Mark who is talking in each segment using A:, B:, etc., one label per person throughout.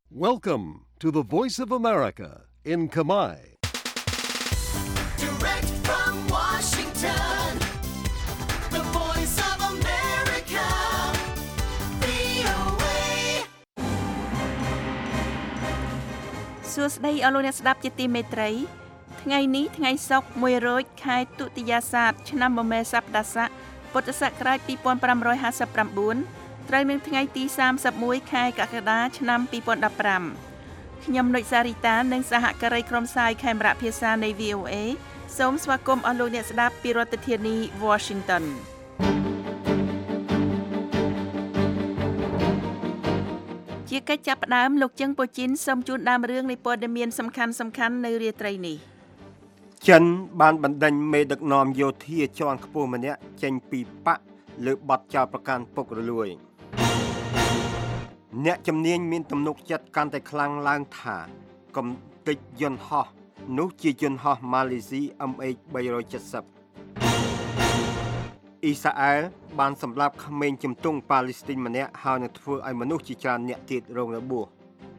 A: Welcome to the Voice of America in Khmer.
B: Direct from Washington, the Voice of America, VOA.
C: សួស្តីអស់លោកអ្នកស្ដាប់ជាទីមេត្រីថ្ងៃនេះថ្ងៃសុក្រ1រោចខែទុតិយាសាទឆ្នាំមមែសប្តាស័កពុទ្ធសករាជ2559ត្រូវនឹងថ្ងៃទី31ខែកក្កដាឆ្នាំ2015ខ្ញុំនុចសារីតានិងសហការីក្រុមផ្សាយខេមរៈភាសានៃ VOA សូមស្វាគមន៍អស់លោកអ្នកស្ដាប់ពីរដ្ឋធានី Washington ជាកិច្ចចាប់ផ្ដើមលោកជឹងពូជីនសូមជូនដើមរឿងនៃព័ត៌មានសំខាន់ៗនៅរាត្រីនេះ
D: ចិនបានបណ្ដេញមេដឹកនាំយោធាជាន់ខ្ពស់ម្នាក់ចេញពីបកលើបទចោទប្រកាន់ពុករលួយអ្នកជំនាញមានទំនុកចិត្តកាន់តែខ្លាំងឡើងថាកំទេចយន្តហោះនោះជាយន្តហោះម៉ាឡេស៊ី MH370 អ៊ីស្រាអែលបានសម្លាប់ក្មេងជំទង់ប៉ាឡេស្ទីនម្នាក់ហើយនឹងធ្វើឲ្យមនុស្សជាច្រើនអ្នកទៀតរងរបួស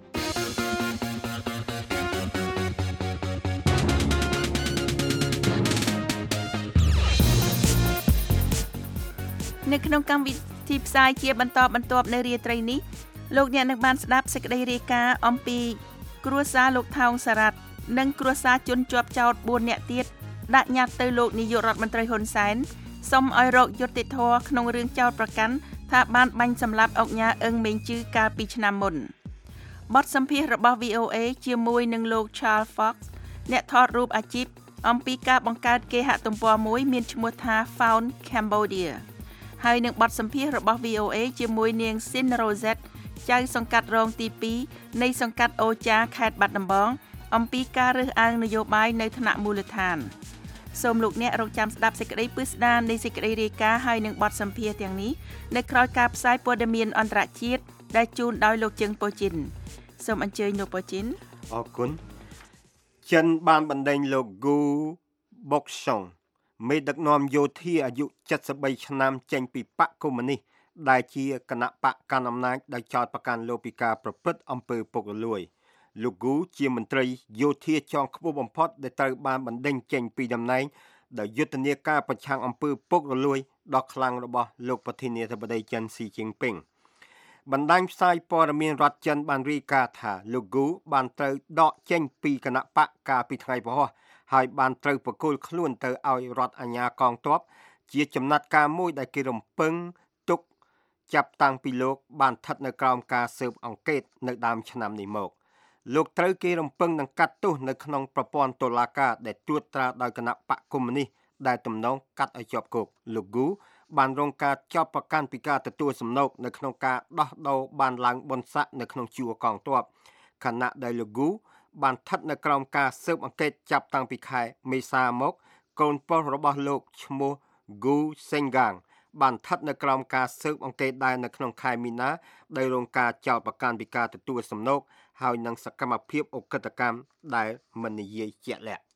C: នៅក្នុងកម្មវិធីផ្សាយជាបន្តបន្ទាប់នៅរាត្រីនេះលោកអ្នកនឹងបានស្ដាប់សេចក្តីរាយការណ៍អំពីគ្រួសារលោកថោងសារ៉ាត់និងគ្រួសារជនជាប់ចោទ4នាក់ទៀតដាក់ញត្តិទៅលោកនាយករដ្ឋមន្ត្រីហ៊ុនសែនសុំឲ្យរកយុត្តិធម៌ក្នុងរឿងចោទប្រកាន់ថាបានបាញ់សម្លាប់អុកញ៉ាអឹងមេងជឺកាលពីឆ្នាំមុនបទសម្ភាសន៍របស់ VOA ជាមួយនឹងលោក Charles Fox អ្នកថតរូបអាជីពអំពីការបង្កើតគេហទំព័រមួយមានឈ្មោះថា Found Cambodiaហើយនឹងបទសម្ភាសន៍របស់ VOA ជាមួយនាង Sin Rosette ចៅសង្កាត់រងទី2នៃសង្កាត់អូចាខេត្តបាត់ដំបងអំពីការរើសអើងនយោបាយនៅថ្នាក់មូលដ្ឋានសូមលោកអ្នករងចាំស្ដាប់សេចក្តីពិស្ដារនៃសេចក្តីរាយការណ៍ហើយនឹងបទសម្ភាសន៍ទាំងនេះនៅក្រោយការផ្សាយព័ត៌មានអន្តរជាតិដែលជូនដោយលោកជឹងពូជីនសូមអញ្ជើញលោកពូជីន
D: អរគុណចិនបានបណ្ដេញលោកហ្គូបុកសុងមេដឹកនាំយោធាអាយុ73ឆ្នាំចេញពីបកកុម្មុយនីសដែលជាគណៈបកកាន់អំណាចដោយចោទប្រកាន់លោកពីការប្រព្រឹត្តអំពើពុករលួយលោកហ្គូជាមន្ត្រីយោធាជាន់ខ្ពស់បំផុតដែលត្រូវបានបណ្ដេញចេញពីតំណែងដោយយុទ្ធនាការប្រឆាំងអំពើពុករលួយដ៏ខ្លាំងរបស់លោកប្រធានាធិបតីចិនស៊ីជីនពីងបណ្ដាញផ្សាយព័ត៌មានរដ្ឋចិនបានរាយការណ៍ថាលោកហ្គូបានត្រូវដកចេញពីគណៈបកកាលពីថ្ងៃពហុហើយបានត្រូវប្រគល់ខ្លួនទៅឲ្យរដ្ឋអាជ្ញាកងទ័ពជាចំណាត់ការមួយដែលគេរំពឹងទុកចាប់តាំងពីលោកបានស្ថិតនៅក្រោមការស៊ើបអង្កេតនៅដើមឆ្នាំនេះមកលោកត្រូវគេរំពឹងនឹងកាត់ទោសនៅក្នុងប្រព័ន្ធតុលាការដែលត្រួតត្រាដោយគណៈបកកុម្មុយនីសដែលទំនងកាត់ឲ្យជាប់គុកលោកហ្គូបានរងការចាប់ប្រកាន់ពីការទទួលសំណូកនៅក្នុងការដោះដូរបានឡើងបុណ្យស័ក្តិនៅក្នុងជួរកងទ័ពខណៈដែលលោកហ្គូបានស្ថិតនៅក្រោមការស៊ើបអង្កេតចាប់តាំងពីខែមេសាមកកូនប្រុសរបស់លោកឈ្មោះហ្គូសេងហ្គាងបានស្ថិតនៅក្រោមការស៊ើបអង្កេតដែរនៅក្នុងខែមីនាដោយរងការចោទប្រកាន់ពីការទទួលសំណូកហើយនឹងសកម្មភាពអក្រិតកម្មដែលមិននិយាយជាក់លាក់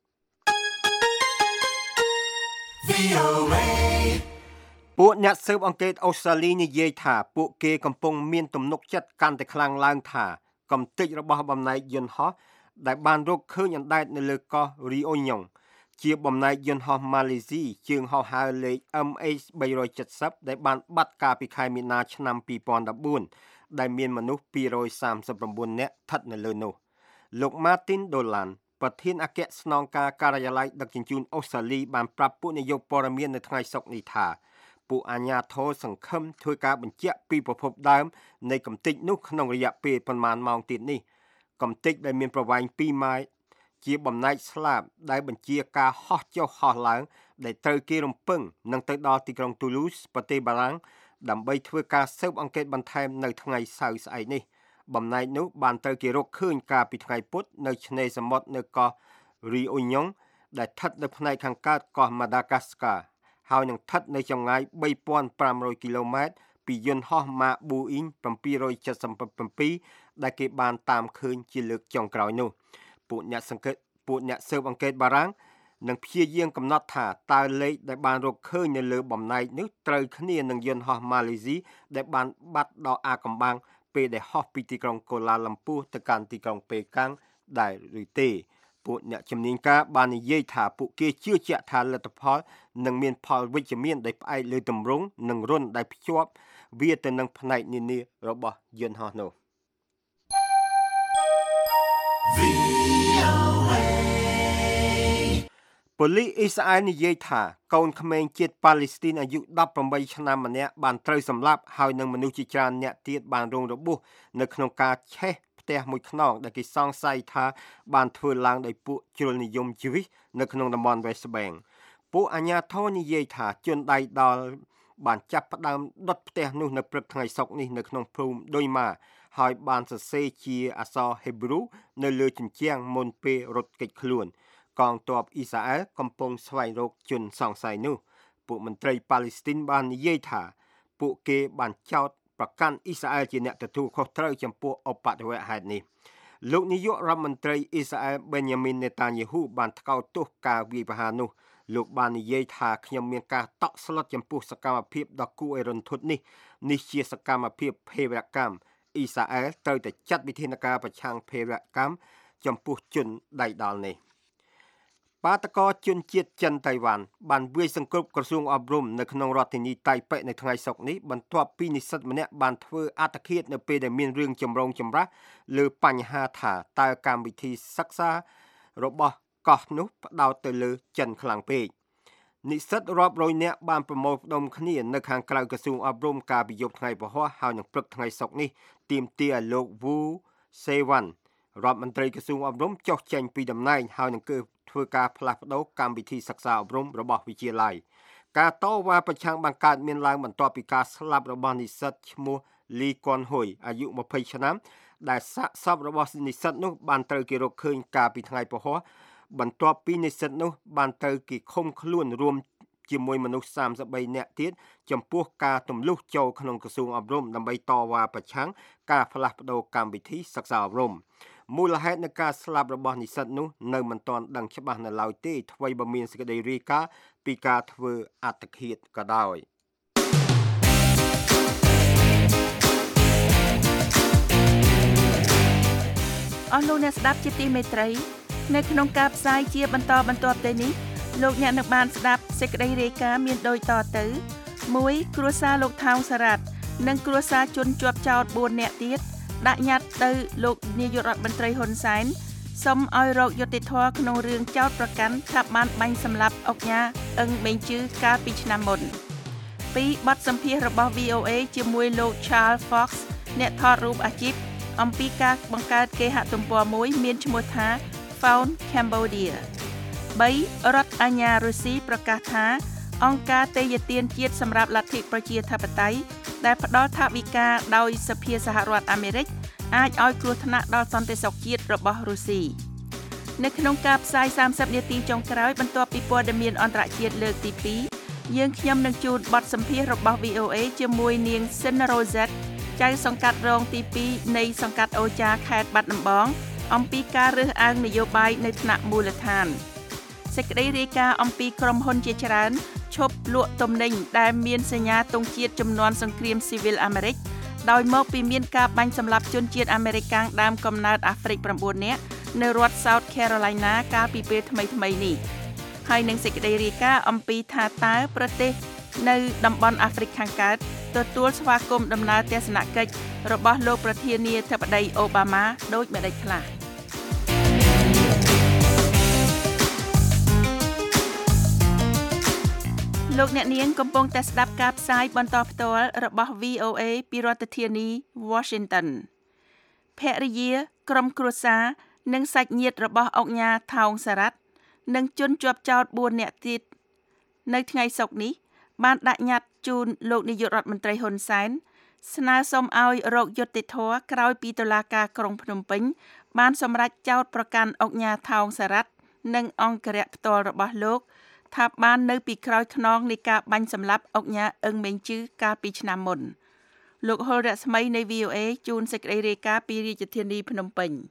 D: ពួកអ្នកស៊ើបអង្កេតអូស្ត្រាលីនិយាយថាពួកគេកំពុងមានទំនុកចិត្តកាន់តែខ្លាំងឡើងថាកំទេចរបស់បំណែកយន្តហោះដែលបានរកឃើញអណ្ដែតនៅលើកោះរីអូញ៉ុងជាបំណែកយន្តហោះម៉ាឡេស៊ីជើងហោះហើរលេខ MH370 ដែលបានបាត់កាលពីខែមីនាឆ្នាំ2014ដែលមានមនុស្ស239នាក់ស្ថិតនៅលើនោះលោក Martin Dolan ប្រធានអគ្គស្នងការការិយាល័យដឹកជញ្ជូនអូស្ត្រាលីបានប្រាប់ពួកនាយកព័ត៌មាននៅថ្ងៃសុក្រនេះថាពួកអាជ្ញាធរសង្ឃឹមធ្វើការបញ្ជាក់ពីប្រភពដើមនៃកំទេចនោះក្នុងរយៈពេលប្រមាណម៉ោងទៀតនេះកំទេចដែលមានប្រវែង2ម៉ែត្រជាបំណែកស្លាបដែលបញ្ជាការហោះចុះហោះឡើងដែលត្រូវគេរំពឹងនឹងទៅដល់ទីក្រុង Toulouse ប្រទេសបារាំងដើម្បីធ្វើការស៊ើបអង្កេតបន្ថែមនៅថ្ងៃសៅរ៍ស្អែកនេះបំណែកនោះបានត្រូវគេរកឃើញកាលពីថ្ងៃពុធនៅឆ្នេរសមុទ្រនៅកោះ Réunion ដែលស្ថិតនៅផ្នែកខាងកើតកោះ Madagascar ហើយនឹងស្ថិតនៅចម្ងាយ 3,500 គីឡូម៉ែត្រពីយន្តហោះ Max Boeing 777ដែលគេបានតាមឃើញជាលើកចុងក្រោយនោះពួកអ្នកស៊ើបអង្កេតបារាំងនឹងព្យាយាមកំណត់ថាតើលេខដែលបានរកឃើញនៅលើបំណែកនេះត្រូវគ្នានឹងយន្តហោះម៉ាឡេស៊ីដែលបានបាត់ដល់អាកំបាំងពេលដែលហោះពីទីក្រុងកូឡាឡាំពូទៅកាន់ទីក្រុងប៉េកាំងដែរឬទេពួកអ្នកជំនាញការបាននិយាយថាពួកគេជឿជាក់ថាលទ្ធផលនឹងមានផលវិជ្ជមានដែលផ្អែកលើទម្រង់និងរុនដែលភ្ជាប់វាទៅនឹងផ្នែកនានារបស់យន្តហោះនោះប៉ូលីសអ៊ីស្រាអែលនិយាយថាកូនក្មេងជាតិប៉ាឡេស្ទីនអាយុ18ឆ្នាំម្នាក់បានត្រូវសម្លាប់ហើយនឹងមនុស្សជាច្រើនអ្នកទៀតបានរងរបួសនៅក្នុងការឆេះផ្ទះមួយខ្នងដែលគេសង្ស័យថាបានធ្វើឡើងដោយពួកជ្រុលនិយមជីវិសនៅក្នុងតំបន់ West Bank ពួកអាជ្ញាធរនិយាយថាជនដៃដល់បានចាប់ផ្ដើមដុតផ្ទះនោះនៅព្រឹកថ្ងៃសុក្រនេះនៅក្នុងភូមិដុយម៉ាហើយបានសរសេរជាអក្សរហេប្រ៊ូនៅលើជញ្ជាំងមុនពេលរត់គេចខ្លួនកងទ័ពអ៊ីស្រាអែលកំពុងស្វែងរកជនសង្ស័យនោះពួកមន្ត្រីប៉ាឡេស្ទីនបាននិយាយថាពួកគេបានចោទប្រកាន់អ៊ីស្រាអែលជាអ្នកទទួលខុសត្រូវចំពោះឧបទ្ទវហេតុនេះលោកនាយករដ្ឋមន្ត្រីអ៊ីស្រាអែលបេនយ៉ាមីន នេតាញ៉ាហ៊ូបានថ្កោលទោសការវាយប្រហារនោះលោកបាននិយាយថាខ្ញុំមានការតក់ស្លុតចំពោះសកម្មភាពដ៏គួរឲ្យរន្ធត់នេះជាសកម្មភាពភេរវកម្មអ៊ីស្រាអែលត្រូវតែចាត់វិធានការប្រឆាំងភេរវកម្មចំពោះជនដៃដល់នេះបាតកោជនជាតិចិនតៃវ៉ាន់បានវាយសង្គ្រប់ក្រសួងអប់រំនៅក្នុងរដ្ឋធានីតៃប៉េនៅថ្ងៃសុក្រនេះបន្ទាប់ពីនិស្សិតម្នាក់បានធ្វើអត្តឃាតនៅពេលដែលមានរឿងចម្រូងចម្រាសលើបញ្ហាថាតើកម្មវិធីសិក្សារបស់កោះនោះផ្ដោតទៅលើចិនខ្លាំងពេកនិស្សិតរាប់រយនាក់បានប្រមូលផ្ដុំគ្នានៅខាងក្រៅក្រសួងអប់រំកាលពីយប់ថ្ងៃពហុហើយនឹងព្រឹកថ្ងៃសុក្រនេះទាមទារឲ្យលោកវូសេវ៉ាន់រដ្ឋមន្ត្រីក្រសួងអប់រំចុះចេញពីតំណែងហើយនឹងធ្វើការផ្លាស់ប្ដូរកម្មវិធីសិក្សាអប់រំរបស់វិទ្យាល័យការតវ៉ាប្រឆាំងបង្កើតមានឡើងបន្ទាប់ពីការស្លាប់របស់និស្សិតឈ្មោះលីកុនហ៊ុយអាយុ20ឆ្នាំដែលសាកសពរបស់និស្សិតនោះបានត្រូវគេរកឃើញកាលពីថ្ងៃពហុបន្ទាប់ពីនិស្សិតនោះបានត្រូវគេឃុំខ្លួនរួមជាមួយមនុស្ស33នាក់ទៀតចំពោះការទម្លុះចូលក្នុងក្រសួងអប់រំដើម្បីតវ៉ាប្រឆាំងការផ្លាស់ប្ដូរកម្មវិធីសិក្សាអប់រំមូលហេតុនៃការស្លាប់របស់និស្សិតនោះនៅមិនទាន់ដឹងច្បាស់នៅឡើយទេថ្មីបើមានសេចក្តីរាយការណ៍ពីការធ្វើអត្តឃាតក៏ដោយ
C: អស់លោកអ្នកស្ដាប់ជាទីមេត្រីនៅក្នុងការផ្សាយជាបន្តបន្ទាប់ទៅនេះលោកអ្នកនឹងបានស្ដាប់សេចក្តីរាយការណ៍មានដូចតទៅ1គ្រួសារលោកថោងសារ៉ាត់និងគ្រួសារជនជាប់ចោទ4នាក់ទៀតដាក់ញត្តិទៅលោកនាយករដ្ឋមន្ត្រីហ៊ុនសែនសុំឲ្យរកយុត្តិធម៌ក្នុងរឿងចោទប្រកាន់ថាបានបាញ់សម្លាប់អុកញ៉ាអឹងមេងជឺកាលពីឆ្នាំមុន2បទសម្ភាសន៍របស់ VOA ជាមួយលោក Charles Fox អ្នកថតរូបអាជីពអំពីការបង្កើតគេហទំព័រមួយមានឈ្មោះថា Found Cambodia 3រដ្ឋអាជ្ញារុស្ស៊ីប្រកាសថាអង្គការទេយ្យទានជាតិសម្រាប់លទ្ធិប្រជាធិបតេយ្យដែលផ្ដល់ថវិកាដោយសភាសហរដ្ឋអាមេរិកអាចឲ្យគ្រោះថ្នាក់ដល់សន្តិសុខជាតិរបស់រុស្ស៊ីនៅក្នុងការផ្សាយ30នាទីចុងក្រោយបន្ទាប់ពីព័ត៌មានអន្តរជាតិលើកទី2យើងខ្ញុំនឹងជូនបទសម្ភាសន៍របស់ VOA ជាមួយនាង Sin Rosette ចៅសង្កាត់រងទី2នៃសង្កាត់អូចាខេត្តបាត់ដំបងអំពីការរើសអើងនយោបាយនៅថ្នាក់មូលដ្ឋានសេចក្តីរាយការណ៍អំពីក្រុមហ៊ុនជាច្រើនឈប់លក់ទំនិញដែលមានសញ្ញាទង់ជាតិជំនាន់សង្គ្រាមស៊ីវិលអាមេរិកដោយមកពីមានការបាញ់សម្លាប់ជនជាតិអាមេរិកាំងដើមកំណើតអាហ្វ្រិក9នាក់នៅរដ្ឋ South Carolina កាលពីពេលថ្មីៗនេះហើយនឹងសេចក្តីរាយការណ៍អំពីថាតើប្រទេសនៅតំបន់អាហ្វ្រិកខាងកើតទទួលស្វាគមន៍ដំណើរទស្សនកិច្ចរបស់លោកប្រធានាធិបតីអូបាម៉ាដូចម្តេចខ្លះលោកអ្នកនាងកំពុងតែស្ដាប់ការផ្សាយបន្តផ្ទាល់របស់ VOA ពីរដ្ឋធានី Washington ភរិយាក្រុមគ្រួសារនិងសាច់ញាតិរបស់អុកញ៉ាថោងសារ៉ាត់និងជនជាប់ចោទ4នាក់ទៀតនៅថ្ងៃសុក្រនេះបានដាក់ញត្តិជូនលោកនាយករដ្ឋមន្ត្រីហ៊ុនសែនស្នើសុំឲ្យរកយុត្តិធម៌ក្រោយពីតុលាការក្រុងភ្នំពេញបានសម្រេចចោទប្រកាន់អុកញ៉ាថោងសារ៉ាត់និងអង្គរៈផ្ទាល់របស់លោកថាបាននៅពីក្រោយខ្នងនៃការបាញ់សម្លាប់អុកញ៉ាអឹងមេងជឺកាលពីឆ្នាំមុនលោកហុលរស្មីនៃ VOA ជូនសេចក្តីរាយការណ៍ពីរាជធានីភ្នំពេញភ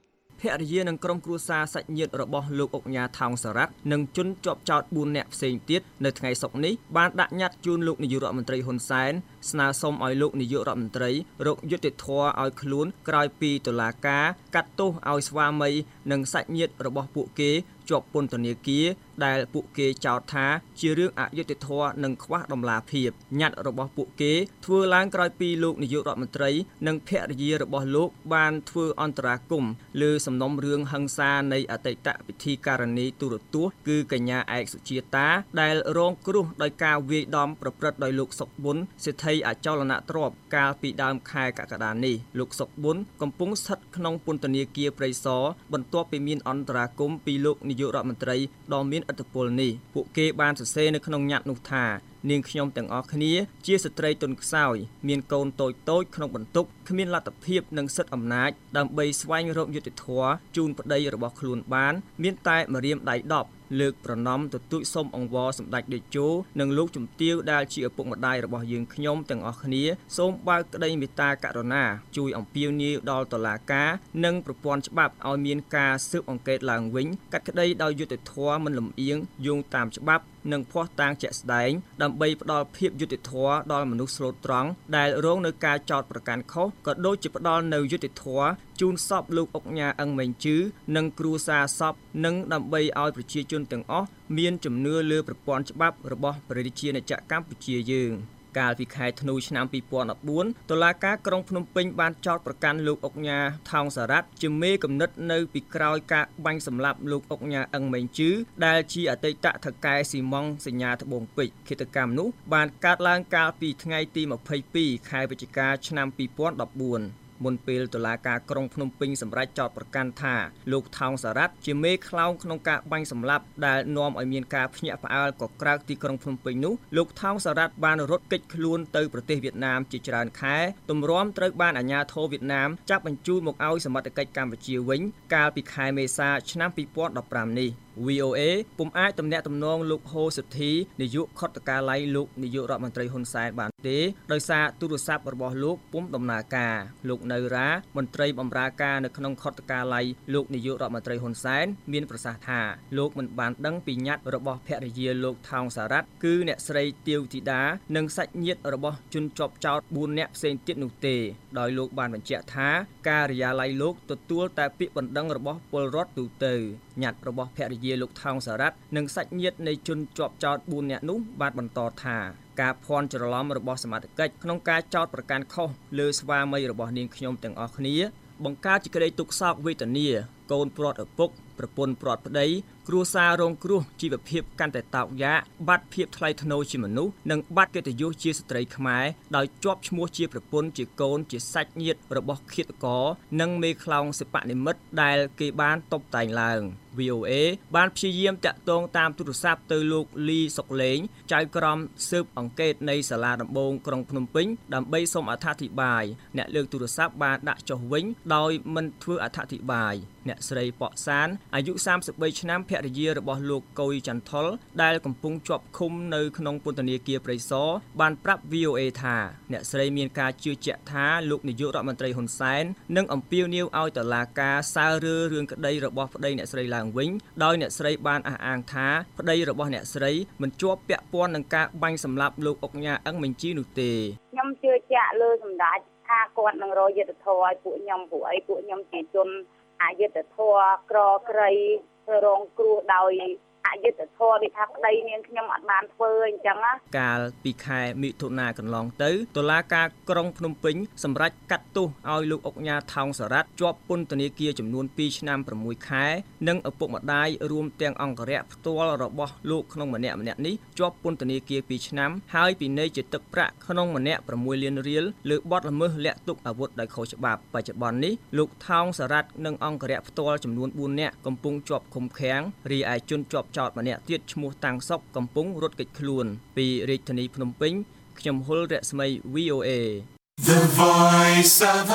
E: ភរិយានិងក្រុមគ្រួសារសាច់ញាតិរបស់លោកអុកញ៉ាថោងសារ៉ាត់និងជនជាប់ចោទ4នាក់ផ្សេងទៀតនៅថ្ងៃសុក្រនេះបានដាក់ញត្តិជូនលោកនាយករដ្ឋមន្ត្រីហ៊ុនសែនស្នើសុំឲ្យលោកនាយករដ្ឋមន្ត្រីរកយុត្តិធម៌ឲ្យខ្លួនក្រោយពីតុលាការកាត់ទោសឲ្យស្វាមីនិងសាច់ញាតិរបស់ពួកគេជាប់ពន្ធនាគារដែលពួកគេចោទថាជារឿងអយុត្តិធម៌និងខ្វះតម្លាភាពញត្តិរបស់ពួកគេធ្វើឡើងក្រោយពីលោកនាយករដ្ឋមន្ត្រីនិងភរិយារបស់លោកបានធ្វើអន្តរាគមន៍លើសំណុំរឿងហិង្សានៃអតីតពិធីការនីទូរទស្សន៍គឺកញ្ញាឯកសុជាតាដែលរងគ្រោះដោយការវាយដំប្រព្រឹត្តដោយលោកសុកប៊ុនសេដ្ឋីអចលនទ្រព្យកាលពីដើមខែកក្កដានេះលោកសុកប៊ុនកំពុងស្ថិតក្នុងពន្ធនាគារព្រៃសរបន្ទាប់ពីមានអន្តរាគមន៍ពីលោកនាយករដ្ឋមន្ត្រីដ៏មានឥទ្ធិពលនេះពួកគេបានសរសេរនៅក្នុងញត្តិនោះថានាងខ្ញុំទាំងអស់គ្នាជាស្ត្រីទន់ខ្សោយមានកូនតូចៗក្នុងបន្ទុកគ្មានលទ្ធភាពនិងសិទ្ធិអំណាចដើម្បីស្វែងរកយុត្តិធម៌ជូនប្តីរបស់ខ្លួនបានមានតែម្រាមដៃ10លើកប្រណម្យទទូចសុំអង្វរសម្ដេចតេជោនិងលោកជំទាវដែលជាឪពុកម្ដាយរបស់យើងខ្ញុំទាំងអស់គ្នាសូមបើកក្តីមេត្តាករុណាជួយអំពាវនាវដល់តុលាការនិងប្រព័ន្ធច្បាប់ឲ្យមានការស៊ើបអង្កេតឡើងវិញកាត់ក្តីដោយយុត្តិធម៌មិនលំអៀងយោងតាមច្បាប់និងភស្តុតាងជាក់ស្ដែងដើម្បីផ្ដល់ភាពយុត្តិធម៌ដល់មនុស្សស្លូតត្រង់ដែលរងនឹងការចោទប្រកាន់ខុសក៏ដូចជាផ្ដល់នូវយុត្តិធម៌ជូនសពលោកអុកញ៉ាអឹងម៉េងជឺនិងគ្រួសារសពនិងដើម្បីឲ្យប្រជាជនទាំងអស់មានជំនឿលើប្រព័ន្ធច្បាប់របស់ប្រជារាជាណាចក្រកម្ពុជាយើងកាលពីខែធ្នូឆ្នាំ2014តុលាការក្រុងភ្នំពេញបានចោទប្រកាន់លោកអុកញ៉ាថោងសារ៉ាត់ជាមេកំណត់នៅពីក្រោយការបាញ់សម្លាប់លោកអុកញ៉ាអឹងម៉េងជឺដែលជាអតីតថៅកែស៊ីម៉ង់សញ្ញាត្បូងពេជ្រឃាតកម្មនោះបានកើតឡើងកាលពីថ្ងៃទី22ខែវិច្ឆិកាឆ្នាំ2014មុនពេលតុលាការក្រុងភ្នំពេញសម្រេចចោទប្រកាន់ថាលោកថោងសារ៉ាត់ជាមេខ្លោងក្នុងការបាញ់សម្លាប់ដែលនាំឲ្យមានការភ្ញាក់ផ្អើលកក្រើកទីក្រុងភ្នំពេញនោះលោកថោងសារ៉ាត់បានរត់គេចខ្លួនទៅប្រទេសវៀតណាមជាច្រើនខែទម្រាំត្រូវបានអាជ្ញាធរវៀតណាមចាប់បញ្ជូនមកឲ្យសមត្ថកិច្ចកម្ពុជាវិញកាលពីខែមេសាឆ្នាំ2015នេះVOA ពុំអាចទំនាក់ទំនងលោកហូសុធីនាយកខុទ្ទកាល័យលោកនាយករដ្ឋមន្ត្រីហ៊ុនសែនបានទេដោយសារទូរស័ព្ទរបស់លោកពុំដំណើរការលោកនៅរ៉ាមន្ត្រីបម្រើការនៅក្នុងខុទ្ទកាល័យលោកនាយករដ្ឋមន្ត្រីហ៊ុនសែនមានប្រសាសន៍ថាលោកមិនបានដឹងពីញត្តិរបស់ភរិយាលោកថោងសារ៉ាត់គឺអ្នកស្រីទាវធីតានិងសាច់ញាតិរបស់ជនជាប់ចោទ4នាក់ផ្សេងទៀតនោះទេដោយលោកបានបញ្ជាក់ថាការិយាល័យលោកទទួលតែពាក្យបណ្ដឹងរបស់ពលរដ្ឋទូទៅញត្តិរបស់ភរិយាលោកថោងសារ៉ាត់និងសាច់ញាតិនៃជនជាប់ចោទ4នាក់នោះបានបន្តថាការភ័ន្តច្រឡំរបស់សមត្ថកិច្ចក្នុងការចោទប្រកាន់ខុសលើស្វាមីរបស់នាងខ្ញុំទាំងអស់គ្នាបង្កើតជាក្តីទុក្ខសោកវេទនាកូនព្រាត់ឪពុកប្រពន្ធព្រាត់ប្តីគ្រួសាររងគ្រោះជីវភាពកាន់តែតោកយ៉ាកបាត់ភាពថ្លៃថ្នូរជាមនុស្សនិងបាត់កិត្តិយសជាស្ត្រីខ្មែរដោយជាប់ឈ្មោះជាប្រពន្ធជាកូនជាសាច់ញាតិរបស់ឃាតករនិងមេខ្លោងសិប្បនិមិត្តដែលគេបានតុបតែងឡើង VOA បានព្យាយាមតាក់ទងតាមទូរស័ព្ទទៅលោកលីសុកលេងចៅក្រមស៊ើបអង្កេតនៃសាលាដំបងក្រុងភ្នំពេញដើម្បីសូមអត្ថាធិប្បាយអ្នកលើកទូរស័ព្ទបានដាក់ចុះវិញដោយមិនធ្វើអត្ថាធិប្បាយអ្នកស្រីប៉ក់សានអាយុ33ឆ្នាំភរិយារបស់លោកកុយចន្ទថុលដែលកំពុងជាប់ឃុំនៅក្នុងពន្ធនាគារព្រៃសរបានប្រាប់ VOA ថាអ្នកស្រីមានការជឿជាក់ថាលោកនាយករដ្ឋមន្ត្រីហ៊ុនសែននឹងអំពាវនាវឲ្យតុលាការសើរើរឿងក្តីរបស់ប្តីអ្នកស្រីឡើងវិញដោយអ្នកស្រីបានអះអាងថាប្តីរបស់អ្នកស្រីមិនជាប់ពាក់ព័ន្ធនឹងការបាញ់សម្លាប់លោកអុកញ៉ាអឹងម៉េងជីនោះទេ
F: ខ្ញុំជឿជាក់លើសម្ដេចថាគាត់នឹងរកយុត្តិធម៌ឲ្យពួកខ្ញុំព្រោះអីពួកខ្ញុំជាជនអយុត្តិធម៌ក្រក្រីរងគ្រោះដោយអយុត្តិធម៌ដូចថាប្តីនាងខ្ញុំអត់បានធ្វើអញ្ចឹងណា
E: កាលពីខែមិថុនាកន្លងទៅតុលាការក្រុងភ្នំពេញសម្រេចកាត់ទោសឲ្យលោកអុកញ៉ាថោងសារ៉ាត់ជាប់ពន្ធនាគារចំនួន2ឆ្នាំ6ខែនិងឪពុកម្ដាយរួមទាំងអង្គរៈផ្ទាល់របស់លោកក្នុងម្នាក់នេះជាប់ពន្ធនាគារ2ឆ្នាំហើយពិន័យជាទឹកប្រាក់ក្នុងម្នាក់6លានរៀលលើបទល្មើសលាក់ទុកអាវុធដោយខុសច្បាប់បច្ចុប្បន្ននេះលោកថោងសារ៉ាត់និងអង្គរៈផ្ទាល់ចំនួន4នាក់កំពុងជាប់ឃុំឃាំងរីឯជនជាប់ចោតម្នាក់ទៀតឈ្មោះតាំងសុកកំពុងរត់គេចខ្លួនពីរាជធានីភ្នំពេញខ្ញុំហុលរស្មី VOA
B: The Voice of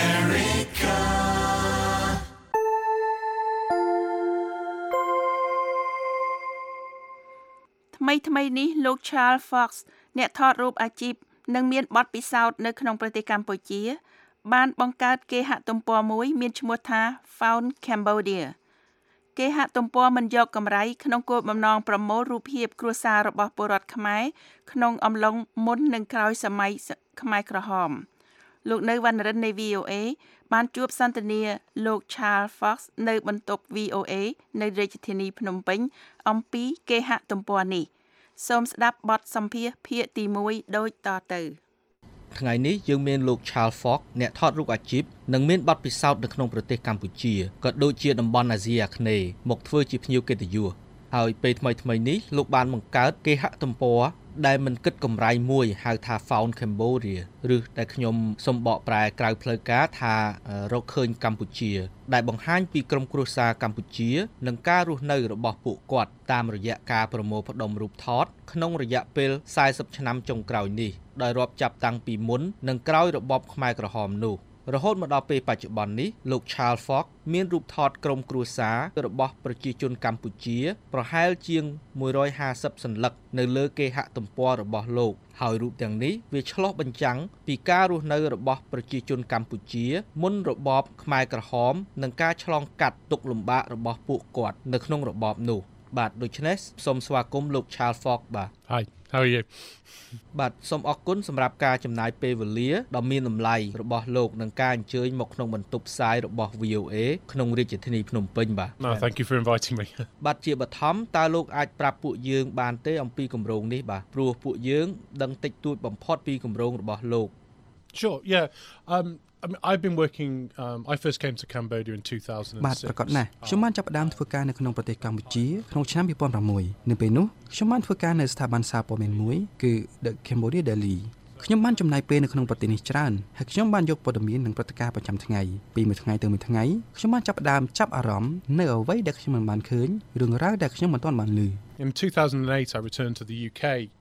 B: America
C: ថ្មីនេះលោក Charles Fox អ្នកថតរូបអាជីពនិងមានបទពិសោធន៍នៅក្នុងប្រទេសកម្ពុជាបានបង្កើតគេហទំព័រមួយមានឈ្មោះថា Found Cambodia គេហទំព័រមិនយកកម្រៃក្នុងគោលបំណងប្រមូលរូបភាពគ្រួសាររបស់ពលរដ្ឋខ្មែរក្នុងអំឡុងមុននិងក្រោយសម័យខ្មែរក្រហមលោកនៅវណ្ណរិននៃ VOA បានជួបសន្ទនាលោក Charles Fox នៅបន្ទប់ VOA នៅរាជធានីភ្នំពេញអំពីគេហទំព័រនេះសូមស្ដាប់បទសម្ភាសន៍ភាគទី1ដូចតទៅ
G: ថ្ងៃនេះយើងមានលោក Charles Fox អ្នកថតរូបអាជីពនិងមានបទពិសោធន៍នៅក្នុងប្រទេសកម្ពុជាក៏ដូចជាតំបន់អាស៊ីអាគ្នេយ៍មកធ្វើជាភ្ញៀវកិត្តិយសហើយពេលថ្មីនេះលោកបានបង្កើតគេហទំព័រដែលមិនគិតកម្រៃមួយហៅថា Found Cambodia ឬដែលខ្ញុំសូមបកប្រែក្រៅផ្លូវការថារកឃើញកម្ពុជាដែលបង្ហាញពីក្រុមគ្រួសារកម្ពុជានិងការរស់នៅរបស់ពួកគាត់តាមរយៈការប្រមូលផ្ដុំរូបថតក្នុងរយៈពេល40ឆ្នាំចុងក្រោយនេះដោយរាប់ចាប់តាំងពីមុននិងក្រោយរបបខ្មែរក្រហមនោះរហូតមកដល់ពេលបច្ចុប្បន្ននេះលោក Charles Fox មានរូបថតក្រុមគ្រួសាររបស់ប្រជាជនកម្ពុជាប្រហែលជាង150សន្លឹកនៅលើគេហទំព័ររបស់លោកហើយរូបទាំងនេះវាឆ្លុះបញ្ចាំងពីការរស់នៅរបស់ប្រជាជនកម្ពុជាមុនរបបខ្មែរក្រហមនិងការឆ្លងកាត់ទុក្ខលំបាករបស់ពួកគាត់នៅក្នុងរបបនោះបាទដូច្នេះសូមស្វាគមន៍លោក Charles Fox បាទ
H: Hi, how are you?
G: បាទសូមអរគុណសម្រាប់ការចំណាយពេលវេលាដ៏មានតម្លៃរបស់លោកនិងការអញ្ជើញមកក្នុងបន្ទប់ផ្សាយរបស់ VOA ក្នុងរាជធានីភ្នំពេញបាទ
H: No, thank you for inviting me.
G: បាទជាបឋមតើលោកអាចប្រាប់ពួកយើងបានទេអំពីគម្រោងនេះបាទព្រោះពួកយើងដឹងតិចតួចបំផុតពីគម្រោងរបស់លោក
H: Sure, yeah. I've been working I first came to Cambodia in 2006.
I: បាទប្រកបណាស់ខ្ញុំបានចាប់ផ្ដើមធ្វើការនៅក្នុងប្រទេសកម្ពុជាក្នុងឆ្នាំ2006នៅពេលនោះខ្ញុំបានធ្វើការនៅស្ថាប័នសារព័ត៌មានមួយគឺ The Cambodia Daily ខ្ញុំបានចំណាយពេលនៅក្នុងប្រទេសនេះច្រើនហើយខ្ញុំបានយកព័ត៌មាននិងព្រឹត្តិការណ៍ប្រចាំថ្ងៃពីមួយថ្ងៃទៅមួយថ្ងៃខ្ញុំបានចាប់ផ្ដើមចាប់អារម្មណ៍នៅអ្វីដែលខ្ញុំមិនបានឃើញរឿងរ៉ាវដែលខ្ញុំមិនទាន់បានឮ
H: In 2008 I returned to the UK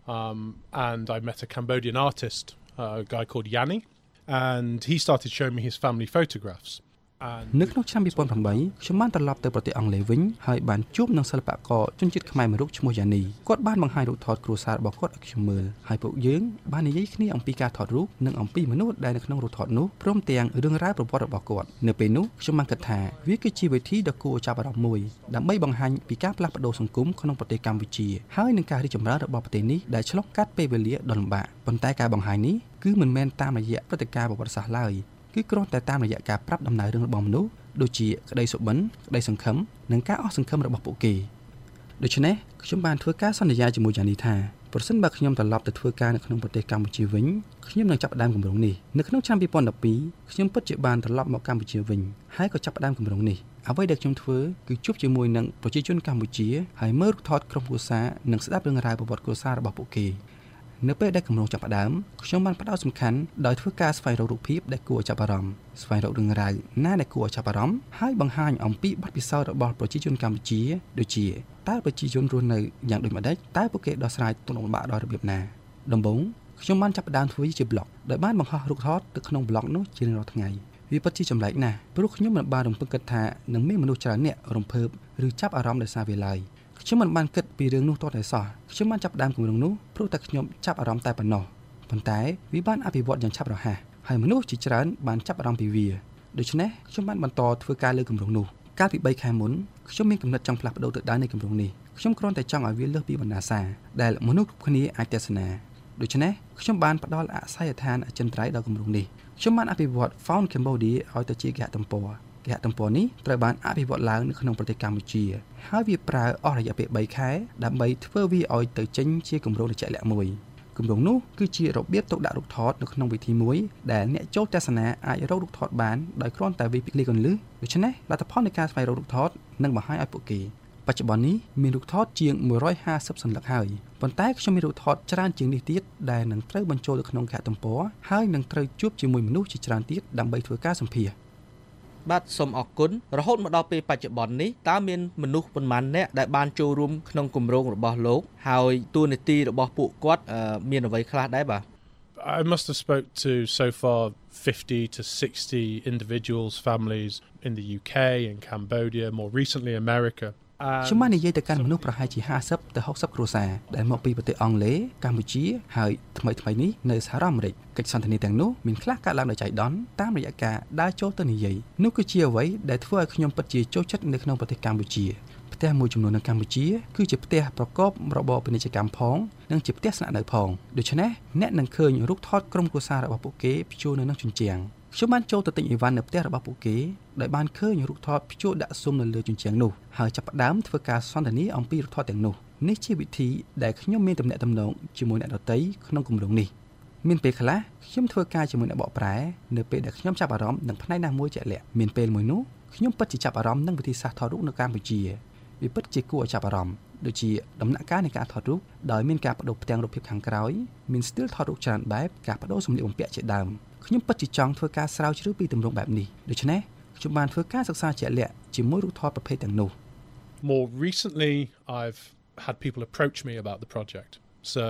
H: and I met a Cambodian artist, a guy called Yanni, and he started showing me his family photographs.
I: នៅក្នុងឆ្នាំ2008ខ្ញុំបានត្រឡប់ទៅប្រទេសអង់គ្លេសវិញហើយបានជួបនឹងសិល្បករជនជាតិខ្មែរមួយរូបឈ្មោះយ៉ានីគាត់បានបង្ហាញរូបថតគ្រួសាររបស់គាត់ឲ្យខ្ញុំមើលហើយពួកយើងបាននិយាយគ្នាអំពីការថតរូបនិងអំពីមនុស្សដែលនៅក្នុងរូបថតនោះព្រមទាំងរឿងរ៉ាវប្រវត្តិរបស់គាត់នៅពេលនោះខ្ញុំបានគិតថាវាគឺជាវិធីដ៏គួរឲ្យចាប់អារម្មណ៍មួយដើម្បីបង្ហាញពីការផ្លាស់ប្ដូរសង្គមក្នុងប្រទេសកម្ពុជាហើយនឹងការរីកចម្រើនរបស់ប្រទេសនេះដែលឆ្លងកាត់ពេលវេលាដ៏លំបាកប៉ុន្តែការបង្ហាញនេះគឺមិនមែនតាមរយៈព្រឹត្តិការណ៍ប្រវត្តិសាស្ត្រឡើយគឺគ្រាន់តែតាមរយៈការប្រាប់ដំណើររឿងរបស់មនុស្សដូចជាក្តីសុបិនក្តីសង្ឃឹមនិងការអស់សង្ឃឹមរបស់ពួកគេដូច្នេះខ្ញុំបានធ្វើការសន្យាជាមួយយ៉ានីថាប្រសិនបើខ្ញុំត្រឡប់ទៅធ្វើការនៅក្នុងប្រទេសកម្ពុជាវិញខ្ញុំនឹងចាប់ផ្ដើមគម្រោងនេះនៅក្នុងឆ្នាំ2012ខ្ញុំពិតជាបានត្រឡប់មកកម្ពុជាវិញហើយក៏ចាប់ផ្ដើមគម្រោងនេះអ្វីដែលខ្ញុំធ្វើគឺជួបជាមួយនឹងប្រជាជនកម្ពុជាហើយមើលរូបថតក្រុមគ្រួសារនិងស្ដាប់រឿងរ៉ាវប្រវត្តិគ្រួសាររបស់ពួកគេនៅពេលដែលគម្រោងចាប់ផ្ដើមខ្ញុំបានផ្ដោតសំខាន់ដោយធ្វើការស្វែងរករូបភាពដែលគួរឲ្យចាប់អារម្មណ៍ស្វែងរករឿងរ៉ាវណាដែលគួរឲ្យចាប់អារម្មណ៍ហើយបង្ហាញអំពីបទពិសោធន៍របស់ប្រជាជនកម្ពុជាដូចជាតើប្រជាជនរស់នៅយ៉ាងដូចម្តេចតើពួកគេដោះស្រាយទុក្ខលំបាកដោយរបៀបណាដំបូងខ្ញុំបានចាប់ផ្ដើមធ្វើជា blog ដោយបានបង្ហោះរូបថតទៅក្នុង blog នោះជារៀងរាល់ថ្ងៃវាពិតជាចម្លែកណាស់ព្រោះខ្ញុំមិនបានរំពឹងគិតថានឹងមានមនុស្សច្រើនអ្នករំភើបឬចាប់អារម្មណ៍ដោយសារវាឡើយខ្ញុំមិនបានគិតពីរឿងនោះទាល់តែសោះខ្ញុំបានចាប់ផ្ដើមគម្រោងនោះព្រោះតែខ្ញុំចាប់អារម្មណ៍តែប៉ុណ្ណោះប៉ុន្តែវាបានអភិវឌ្ឍយ៉ាងឆាប់រហ័សហើយមនុស្សជាច្រើនបានចាប់អារម្មណ៍ពីវាដូច្នេះខ្ញុំបានបន្តធ្វើការលើគម្រោងនោះកាលពី3ខែមុនខ្ញុំមានគំនិតចង់ផ្លាស់ប្ដូរទិសដៅនៃគម្រោងនេះខ្ញុំគ្រាន់តែចង់ឲ្យវាលើសពីបណ្ដាសាដែលមនុស្សគ្រប់គ្នាអាចទស្សនាដូច្នេះខ្ញុំបានផ្ដល់អាសយដ្ឋានអចិន្ត្រៃយ៍ដល់គម្រោងនេះខ្ញុំបានអភិវឌ្ឍ Found Cambodia ឲ្យទៅជាគេហទំព័រគេហទំព័រនេះត្រូវបានអភិវឌ្ឍឡើងនៅក្នុងប្រទេសកម្ពុជាហើយវាប្រើអស់រយៈពេល3ខែដើម្បីធ្វើវាឲ្យទៅចេញជាគម្រោងជាក់លាក់មួយគម្រោងនោះគឺជារបៀបទុកដាក់រូបថតនៅក្នុងវិធីមួយដែលអ្នកចូលទស្សនាអាចរករូបថតបានដោយគ្រាន់តែវាយពីគ្លីកកន្លឹះដូច្នេះលទ្ធផលនៃការស្វែងរករូបថតនឹងបង្ហាញឲ្យពួកគេបច្ចុប្បន្ននេះមានរូបថតជាង150សន្លឹកហើយប៉ុន្តែខ្ញុំមានរូបថតច្រើនជាងនេះទៀតដែលនឹងត្រូវបញ្ចូលទៅក្នុងគេហទំព័រហើយនឹងត្រូវជួបជាមួយមនុស្សជាច្រើនទៀតដើម្បីធ្វើការសម្ភាសន៍
G: បាទសូមអរគុណរហូតមកដល់ពេលបច្ចុប្បន្ននេះតើមានមនុស្សប៉ុន្មានអ្នកដែលបានចូលរួមក្នុងគម្រោងរបស់លោកហើយតួនាទីរបស់ពួកគាត់មានអ្វីខ្លះដែរបាទ
H: I must have spoke to so far 50 to 60 individuals, families in the UK and Cambodia, more recently America.
I: ខ្ញុំបាននិយាយទៅកាន់មនុស្សប្រហែលជា50ទៅ60គ្រួសារដែលមកពីប្រទេសអង់គ្លេសកម្ពុជាហើយថ្មីនេះនៅសហរដ្ឋអាមេរិកកិច្ចសន្ទនាទាំងនោះមានខ្លះកើតឡើងដោយចៃដន្យតាមរយៈការដើរចូលទៅនិយាយនោះគឺជាអ្វីដែលធ្វើឲ្យខ្ញុំពិតជាចូលចិត្តនៅក្នុងប្រទេសកម្ពុជាផ្ទះមួយចំនួននៅកម្ពុជាគឺជាផ្ទះប្រកបរបរពាណិជ្ជកម្មផងនិងជាផ្ទះស្នាក់នៅផងដូច្នេះអ្នកនឹងឃើញរូបថតក្រុមគ្រួសាររបស់ពួកគេព្យួរនៅនឹងជញ្ជាំងខ្ញុំបានចូលទៅទិញអីវ៉ាន់នៅផ្ទះរបស់ពួកគេដោយបានឃើញរូបថតព្យួរដាក់ស៊ុំនៅលើជញ្ជាំងនោះហើយចាប់ផ្ដើមធ្វើការសន្ទនាអំពីរូបថតទាំងនោះនេះជាវិធីដែលខ្ញុំមានទំនាក់ទំនងជាមួយអ្នកដទៃក្នុងគម្រោងនេះមានពេលខ្លះខ្ញុំធ្វើការជាមួយអ្នកបកប្រែនៅពេលដែលខ្ញុំចាប់អារម្មណ៍នឹងផ្នែកណាមួយជាក់លាក់មានពេលមួយនោះខ្ញុំពិតជាចាប់អារម្មណ៍នឹងវិធីសាស្ត្រថតរូបនៅកម្ពុជាវាពិតជាគួរឲ្យចាប់អារម្មណ៍ដូចជាដំណាក់កាលនៃការថតរូបដោយមានការបដូរផ្ទាំងរូបភាពខាងក្រោយមានស្ទីលថតរូបច្រើនបែបការបដូរសម្លៀកបំពាក់ជាដើមខ្ញុំពិតជាចង់ធ្វើការស្រាវជ្រាវពីទម្រង់បែបនេះដូច្នេះខ្ញុំបានធ្វើការសិក្សាជាក់លាក់ជាមួយរូបថតប្រភេទទាំងនោះ
H: More recently I've had people approach me about the project. So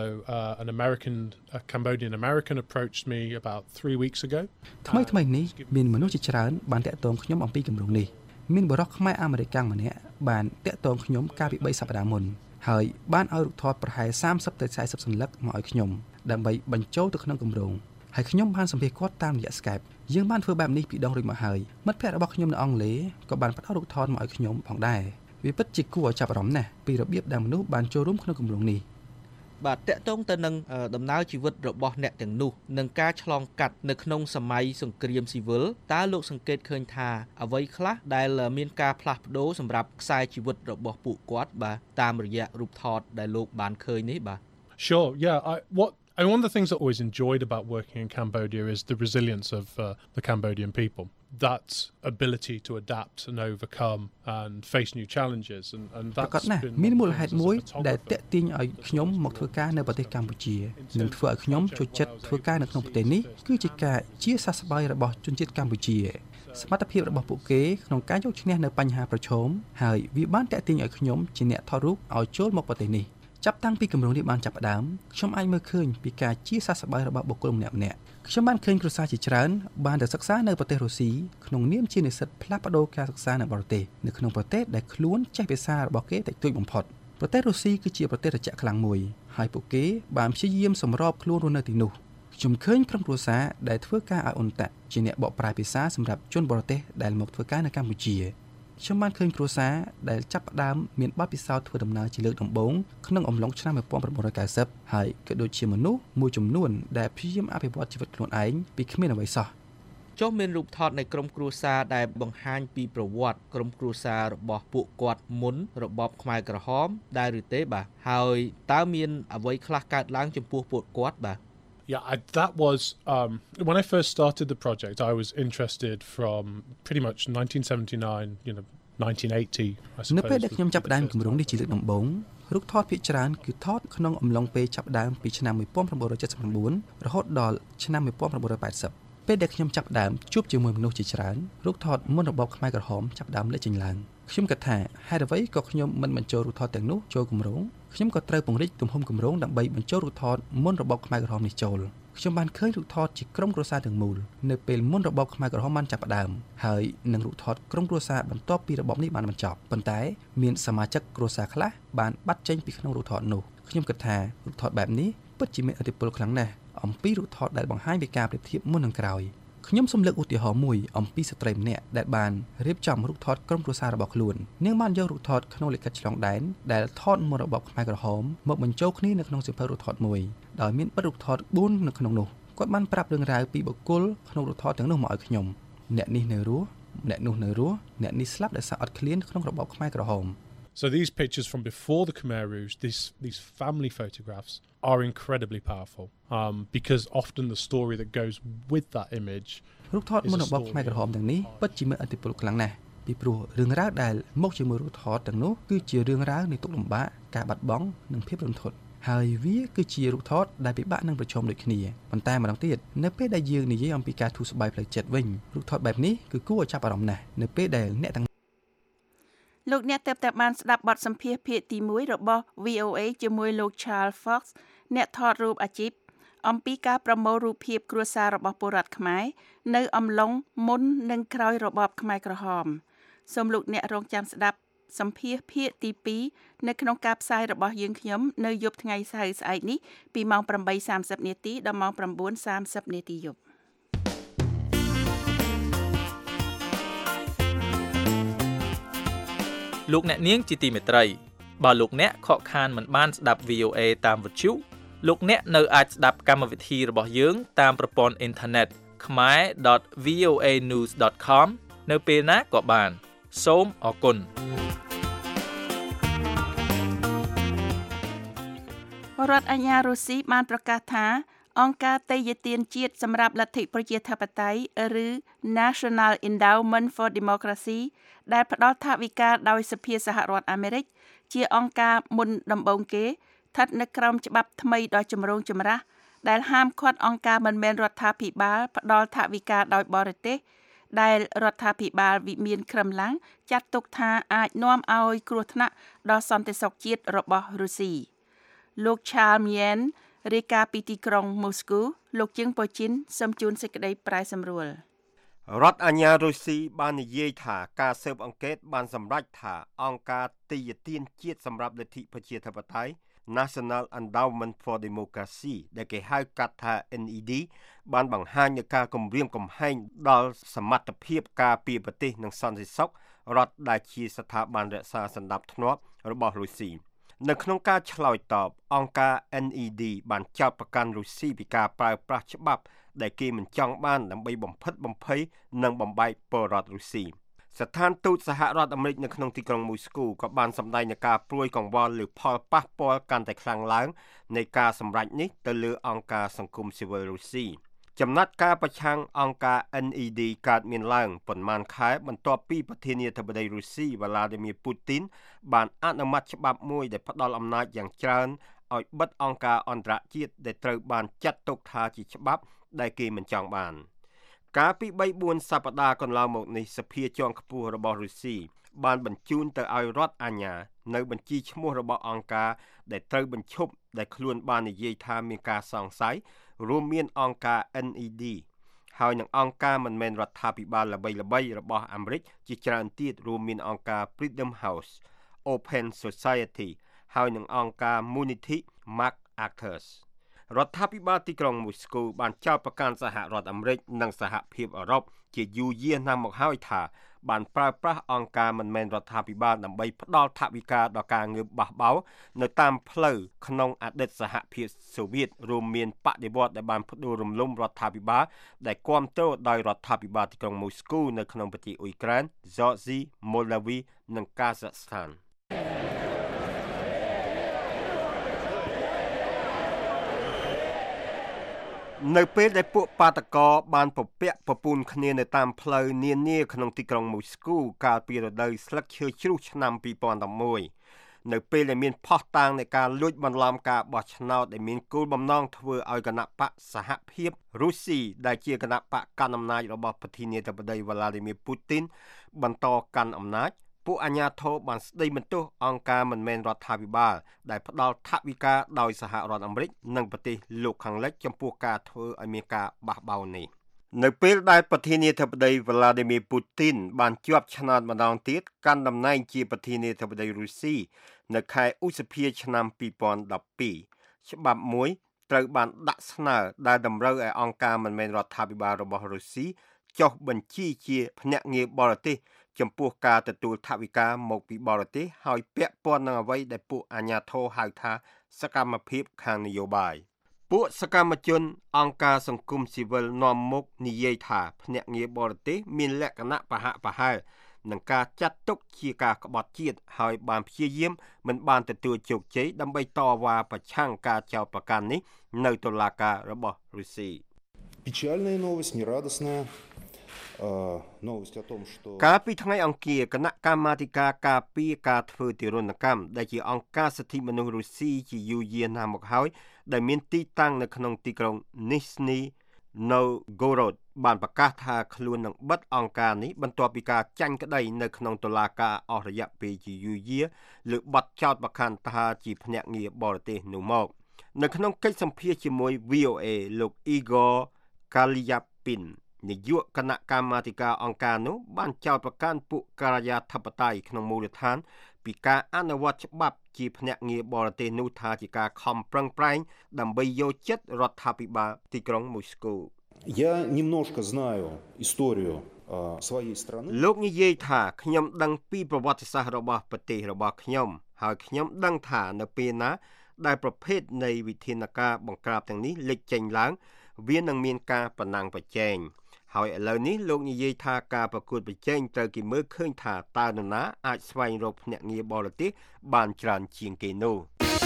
H: a Cambodian American approached me about 3 weeks ago.
I: ថ្មីនេះមានមនុស្សជាច្រើនបានតាក់ទងខ្ញុំអំពីគម្រោងនេះមានបរិសុទ្ធខ្មែរអាមេរិកាំងម្នាក់បានតាក់ទងខ្ញុំកាលពី3សប្តាហ៍មុនហើយបានឲ្យរូបថតប្រហែល30ទៅ40សន្លឹកមកឲ្យខ្ញុំដើម្បីបញ្ចូលទៅក្នុងគម្រោងហើយខ្ញុំបានសម្ភាសគាត់តាមរយៈ Skype យើងបានធ្វើបែបនេះពីដងរួចមកហើយមិត្តភ័ក្តិរបស់ខ្ញុំនៅអង់គ្លេសក៏បានផ្ដល់រូបថតមកឲ្យខ្ញុំផងដែរវាពិតជាគួរឲ្យចាប់អារម្មណ៍ណាស់ពីរបៀបដែលមនុស្សបានចូលរួមក្នុងគម្រោងនេះ
G: បាទតកតងទៅនឹងដំណើរជីវិតរបស់អ្នកទាំងនោះនិងការឆ្លងកាត់នៅក្នុងសម័យសង្គ្រាមស៊ីវិលតើលោកសង្កេតឃើញថាអ្វីខ្លះដែលមានការផ្លាស់ប្ដូរសម្រាប់ខ្សែជីវិតរបស់ពួកគាត់បាទតាមរយៈរូបថតដែលលោកបានឃើញនេះបាទ
H: Sure, yeah. One of the things I always enjoyed about working in Cambodia is the resilience of the Cambodian people. That ability to adapt and overcome and face new challenges and that's been
I: មានមូលហេតុមួយដែលតាក់ទាញឲ្យខ្ញុំមកធ្វើការនៅប្រទេសកម្ពុជានិងធ្វើឲ្យខ្ញុំចូលចិត្តធ្វើការនៅក្នុងប្រទេសនេះគឺជាការជាសះស្បើយរបស់ជនជាតិកម្ពុជាសមត្ថភាពរបស់ពួកគេក្នុងការយកឈ្នះនៅបញ្ហាប្រឈមហើយវាបានតាក់ទាញឲ្យខ្ញុំជាអ្នកថតរូបឲ្យចូលមកប្រទេសនេះចាប់តាំងពីគម្រោងនេះបានចាប់ផ្ដើមខ្ញុំអាចមើលឃើញពីការជាសះស្បើយរបស់បុគ្គលម្នាក់ៗខ្ញុំបានឃើញគ្រួសារជាច្រើនបានទៅសិក្សានៅប្រទេសរុស្ស៊ីក្នុងនាមជានិស្សិតផ្លាស់ប្ដូរការសិក្សានៅបរទេសនៅក្នុងប្រទេសដែលខ្លួនចេះភាសារបស់គេតិចតួចបំផុតប្រទេសរុស្ស៊ីគឺជាប្រទេសត្រជាក់ខ្លាំងមួយហើយពួកគេបានព្យាយាមសម្របខ្លួនរស់នៅទីនោះខ្ញុំឃើញក្រុមគ្រួសារដែលធ្វើការឲ្យអ៊ុនតាក់ជាអ្នកបកប្រែភាសាសម្រាប់ជនបរទេសដែលមកធ្វើការនៅកម្ពុជាខ្ញុំបានឃើញគ្រួសារដែលចាប់ផ្ដើមមានបទពិសោធន៍ធ្វើដំណើរជាលើកដំបូងក្នុងអំឡុងឆ្នាំ1990ហើយក៏ដូចជាមនុស្សមួយចំនួនដែលព្យាយាមអភិវឌ្ឍជីវិតខ្លួនឯងពីគ្មានអ្វីសោះ
G: ចុះមានរូបថតនៃក្រុមគ្រួសារដែលបង្ហាញពីប្រវត្តិក្រុមគ្រួសាររបស់ពួកគាត់មុនរបបខ្មែរក្រហមដែរឬទេបាទហើយតើមានអ្វីខ្លះកើតឡើងចំពោះពួកគាត់បាទ
H: Yeah, that was when I first started the project. I was interested from pretty much 1979, 1980. I suppose.
I: នៅពេលដែលខ្ញុំចាប់ផ្ដើមគម្រោងនេះជាលើកដំបូងរូបថតភាគច្រើនគឺថតក្នុងអំឡុងពេលចាប់ផ្ដើមពីឆ្នាំ1979រហូតដល់ឆ្នាំ1980ពេលដែលខ្ញុំចាប់ផ្ដើមជួបជាមួយមនុស្សជាច្រើនរូបថតមុនរបបខ្មែរក្រហមចាប់ផ្ដើមលេចចេញឡើងខ្ញុំគិតថាហេតុអ្វីក៏ខ្ញុំមិនបញ្ចូលរូបថតទាំងនោះចូលគម្រោងខ្ញុំក៏ត្រូវពង្រីកទំហំគម្រោងដើម្បីបញ្ចូលរូបថតមុនរបបខ្មែរក្រហមនេះចូលខ្ញុំបានឃើញរូបថតជាក្រុមគ្រួសារទាំងមូលនៅពេលមុនរបបខ្មែរក្រហមបានចាប់ផ្ដើមហើយនឹងរូបថតក្រុមគ្រួសារបន្ទាប់ពីរបបនេះបានបញ្ចប់ប៉ុន្តែមានសមាជិកគ្រួសារខ្លះបានបាត់ចេញពីក្នុងរូបថតនោះខ្ញុំគិតថារូបថតបែបនេះពិតជាមានឥទ្ធិពលខ្លាំងណាស់អំពីរូបថតដែលបង្ហាញពីការប្រៀបធៀបមុននិងក្រោយខ្ញុំសូមលើកឧទាហរណ៍មួយអំពីស្ត្រីម្នាក់ដែលបានរៀបចំរូបថតក្រុមគ្រួសាររបស់ខ្លួននាងបានយករូបថតក្នុងលិខិតឆ្លងដែនដែលថតមុនរបបខ្មែរក្រហមមកបញ្ចូលគ្នានៅក្នុងសៀវភៅរូបថតមួយដោយមានបិទរូបថត4នៅក្នុងនោះគាត់បានប្រាប់រឿងរ៉ាវពីបុគ្គលក្នុងរូបថតទាំងនោះមកឲ្យខ្ញុំអ្នកនេះនៅរស់អ្នកនោះនៅរស់អ្នកនេះស្លាប់ដោយសារអត់ឃ្លានក្នុងរបបខ្មែរក្រហម
H: So these pictures from before the Khmer Rouge, these family photographs are incredibly powerful because often the story that goes with that image
I: រូបថតមុនរបបខ្មែរក្រហមទាំងនេះពិតជាមានឥទ្ធិពលខ្លាំងណាស់ពីព្រោះរឿងរ៉ាវដែលមកជាមួយរូបថតទាំងនោះគឺជារឿងរ៉ាវនៃទុក្ខលំបាកការបាត់បង់និងភាពរន្ធត់ហើយវាគឺជារូបថតដែលពិបាកនឹងប្រឈមដូចគ្នាប៉ុន្តែម្ដងទៀតនៅពេលដែលយើងនិយាយអំពីការធូរស្បើយផ្លូវចិត្តវិញរូបថតបែបនេះគឺគួរឲ្យចាប់អារម្មណ៍ណាស់នៅពេលដែលអ្នកទាំង
C: លោកអ្នកទើបតែបានស្ដាប់បទសម្ភាសន៍ភាគទី1របស់ VOA ជាមួយលោក Charles Fox អ្នកថតរូបអាជីពអំពីការប្រមូលរូបភាពគ្រួសាររបស់ពលរដ្ឋខ្មែរនៅអំឡុងមុននិងក្រោយរបបខ្មែរក្រហមសូមលោកអ្នករងចាំស្ដាប់សម្ភាសភាគទី2នៅក្នុងការផ្សាយរបស់យើងខ្ញុំនៅយប់ថ្ងៃសៅរ៍ស្អែកនេះពីម៉ោង 8:30 នាទីដល់ម៉ោង 9:30 នាទីយប់
J: លោកអ្នកនាងជាទីមេត្រីបើលោកអ្នកខកខានមិនបានស្ដាប់ VOA តាមវិទ្យុលោកអ្នកនៅអាចស្ដាប់កម្មវិធីរបស់យើងតាមប្រព័ន្ធអ៊ីនធឺណិត khmer.voanews.com នៅពេលណាក៏បានសូមអរគុណ
C: រដ្ឋអាជ្ញារុស្ស៊ីបានប្រកាសថាអង្គការទេយ្យទានជាតិសម្រាប់លទ្ធិប្រជាធិបតេយ្យឬ National Endowment for Democracy ដែលផ្ដល់ថវិកាដោយសភាសហរដ្ឋអាមេរិកជាអង្គការមុនដំបូងគេស្ថិតនៅក្រោមច្បាប់ថ្មីដ៏ចម្រូងចម្រាសដែលហាមឃាត់អង្គការមិនមែនរដ្ឋាភិបាលផ្ដល់ថវិកាដោយបរទេសដែលរដ្ឋាភិបាលវិមានក្រឹមឡាំងចាត់ទុកថាអាចនាំឲ្យគ្រោះថ្នាក់ដល់សន្តិសុខជាតិរបស់រុស្ស៊ីលោក Charles Mien រាយការណ៍ពីទីក្រុងមូស្គូលោកជាងប៉ូជីនសូមជូនសេចក្តីប្រែសម្រួល
D: រដ្ឋអាជ្ញារុស្ស៊ីបាននិយាយថាការស៊ើបអង្កេតបានសម្រេចថាអង្គការទេយ្យទានជាតិសម្រាប់លទ្ធិប្រជាធិបតេយ្យ National Endowment for Democracy ដែលគេហៅកាត់ថា NED បានបង្ហាញនូវការគំរាមកំហែងដល់សមត្ថភាពការពារប្រទេសនិងសន្តិសុខរដ្ឋដែលជាស្ថាប័នរក្សាសណ្ដាប់ធ្នាប់របស់រុស្ស៊ីនៅក្នុងការឆ្លើយតបអង្គការ NED បានចោទប្រកាន់រុស្ស៊ីពីការប្រើប្រាស់ច្បាប់ដែលគេមិនចង់បានដើម្បីបំផិតបំភ័យនិងបំបែកពលរដ្ឋរុស្ស៊ីស្ថានទូតសហរដ្ឋអាមេរិកនៅក្នុងទីក្រុងមូស្គូក៏បានសម្ដែងនូវការព្រួយកង្វល់លើផលប៉ះពាល់កាន់តែខ្លាំងឡើងនៃការសម្រេចនេះទៅលើអង្គការសង្គមស៊ីវិលរុស្ស៊ីចំណាត់ការប្រឆាំងអង្គការ NED កើតមានឡើងប៉ុន្មានខែបន្ទាប់ពីប្រធានាធិបតីរុស្ស៊ី Vladimir Putin បានអនុម័តច្បាប់មួយដែលផ្ដល់អំណាចយ៉ាងច្រើនឲ្យបិទអង្គការអន្តរជាតិដែលត្រូវបានចាត់ទុកថាជាច្បាប់ដែលគេមិនចង់បានកាលពី 3-4 សប្តាហ៍កន្លងមកនេះសភាជាន់ខ្ពស់របស់រុស្ស៊ីបានបញ្ជូនទៅឲ្យរដ្ឋអាជ្ញានៅបញ្ជីឈ្មោះរបស់អង្គការដែលត្រូវបញ្ឈប់ដែលខ្លួនបាននិយាយថាមានការសង្ស័យរួមមានអង្គការ NED ហើយនឹងអង្គការមិនមែនរដ្ឋាភិបាលល្បីៗរបស់អាមេរិកជាច្រើនទៀតរួមមានអង្គការ Freedom House Open Society ហើយនឹងអង្គការ Munity MacArthur រដ្ឋាភិបាលទីក្រុងមូស្គូបានចោទប្រកាន់សហរដ្ឋអាមេរិកនិងសហភាពអឺរ៉ុបជាយូរយារណាស់មកហើយថាបានប្រើប្រាស់អង្គការមិនមែនរដ្ឋាភិបាលដើម្បីផ្ដល់ថវិកាដល់ការងើបបះបោរនៅតាមផ្លូវក្នុងអតីតសហភាពសូវៀតរួមមានបដិវត្តន៍ដែលបានផ្ដួលរំលំរដ្ឋាភិបាលដែលគាំទ្រដោយរដ្ឋាភិបាលទីក្រុងមូស្គូនៅក្នុងប្រទេសអ៊ុយក្រែន Georgia, Moldavia និង Kazakhstanនៅពេលដែលពួកបាតកោបានពពាក់ពពូនគ្នានៅតាមផ្លូវនានាក្នុងទីក្រុងមូស្គូកាលពីរដូវស្លឹកឈើជ្រុះឆ្នាំ2011នៅពេលដែលមានផុសតាងនៃការលួចបន្លំការបោះឆ្នោតដែលមានគោលបំណងធ្វើឲ្យគណៈបកសហភាពរុស្ស៊ីដែលជាគណៈបកកាន់អំណាចរបស់ប្រធានាធិបតី Vladimir Putin បន្តកាន់អំណាចពួកអាជ្ញាធរបានស្ដីបន្ទោសអង្គការមិនមែនរដ្ឋាភិបាលដែលផ្ដល់ថវិកាដោយសហរដ្ឋអាមេរិកនិងប្រទេសលោកខាងលិចចំពោះការធ្វើឲ្យមានការបះបោរនេះនៅពេលដែលប្រធានាធិបតី Vladimir Putin បានជាប់ឆ្នោតម្ដងទៀតកាន់តំណែងជាប្រធានាធិបតីរុស្ស៊ីនៅខែឧសភាឆ្នាំ2012ច្បាប់មួយត្រូវបានដាក់ស្នើដែលតម្រូវឲ្យអង្គការមិនមែនរដ្ឋាភិបាលរបស់រុស្ស៊ីចុះបញ្ជីជាភ្នាក់ងារបរទេសចំពោះការទទួលថវិកាមកពីបរទេសហើយពាក់ព័ន្ធនឹងអ្វីដែលពួកអាជ្ញាធរហៅថាសកម្មភាពខាងនយោបាយពួកសកម្មជនអង្គការសង្គមស៊ីវិលនាំមុខនិយាយថាភ្នាក់ងារបរទេសមានលក្ខណៈប្រហាក់ប្រហែលនឹងការចាត់ទុកជាការក្បត់ជាតិហើយបានព្យាយាមមិនបានទទួលជោគជ័យដើម្បីតវ៉ាប្រឆាំងការចោទប្រកាន់នេះនៅតុលាការរបស់រុស្ស៊ី
K: Печальная новость, нерадостная.
D: កាលពីថ្ងៃអង្គារគណៈកម្មាធិការការពារការធ្វើទារុណកម្មដែលជាអង្គការសិទ្ធិមនុស្សរុស្ស៊ីជាយូរយារណាស់មកហើយដែលមានទីតាំងនៅក្នុងទីក្រុង Nizhny Novgorod បានប្រកាសថាខ្លួននឹងបិទអង្គការនេះបន្ទាប់ពីការចាញ់ក្តីនៅក្នុងតុលាការអស់រយៈពេលជាយូរយារលើបទចោទប្រកាន់ថាជាភ្នាក់ងារបរទេសនោះមកនៅក្នុងកិច្ចសម្ភាសន៍ជាមួយ VOA លោក Igor Kalyapin នាយកគណៈកម្មាធិការអង្គការនោះបានចោទប្រកាន់ពួកការិយាធិបតេយ្យក្នុងមូលដ្ឋានពីការអនុវត្តច្បាប់ជាភ្នាក់ងារបរទេសនោះថាជាការខំប្រឹងប្រែងដើម្បីយកចិត្តរដ្ឋាភិបាលទីក្រុងម៉ូស្គូ
K: Я немножко знаю историю своей страны
D: លោកនិយាយថាខ្ញុំដឹងពីប្រវត្តិសាស្ត្ររបស់ប្រទេសរបស់ខ្ញុំហើយខ្ញុំដឹងថានៅពេលណាដែលប្រភេទនៃវិធានការបង្ក្រាបទាំងនេះលេចចេញឡើងវានឹងមានការប្រណាំងប្រជែងហើយឥឡូវនេះលោកនិយាយថាការប្រកួតប្រជែងត្រូវគេមើលឃើញថាតើនរណាអាចស្វែងរកភ្នាក់ងារបរទេសបានច្រើនជាងគេនោះ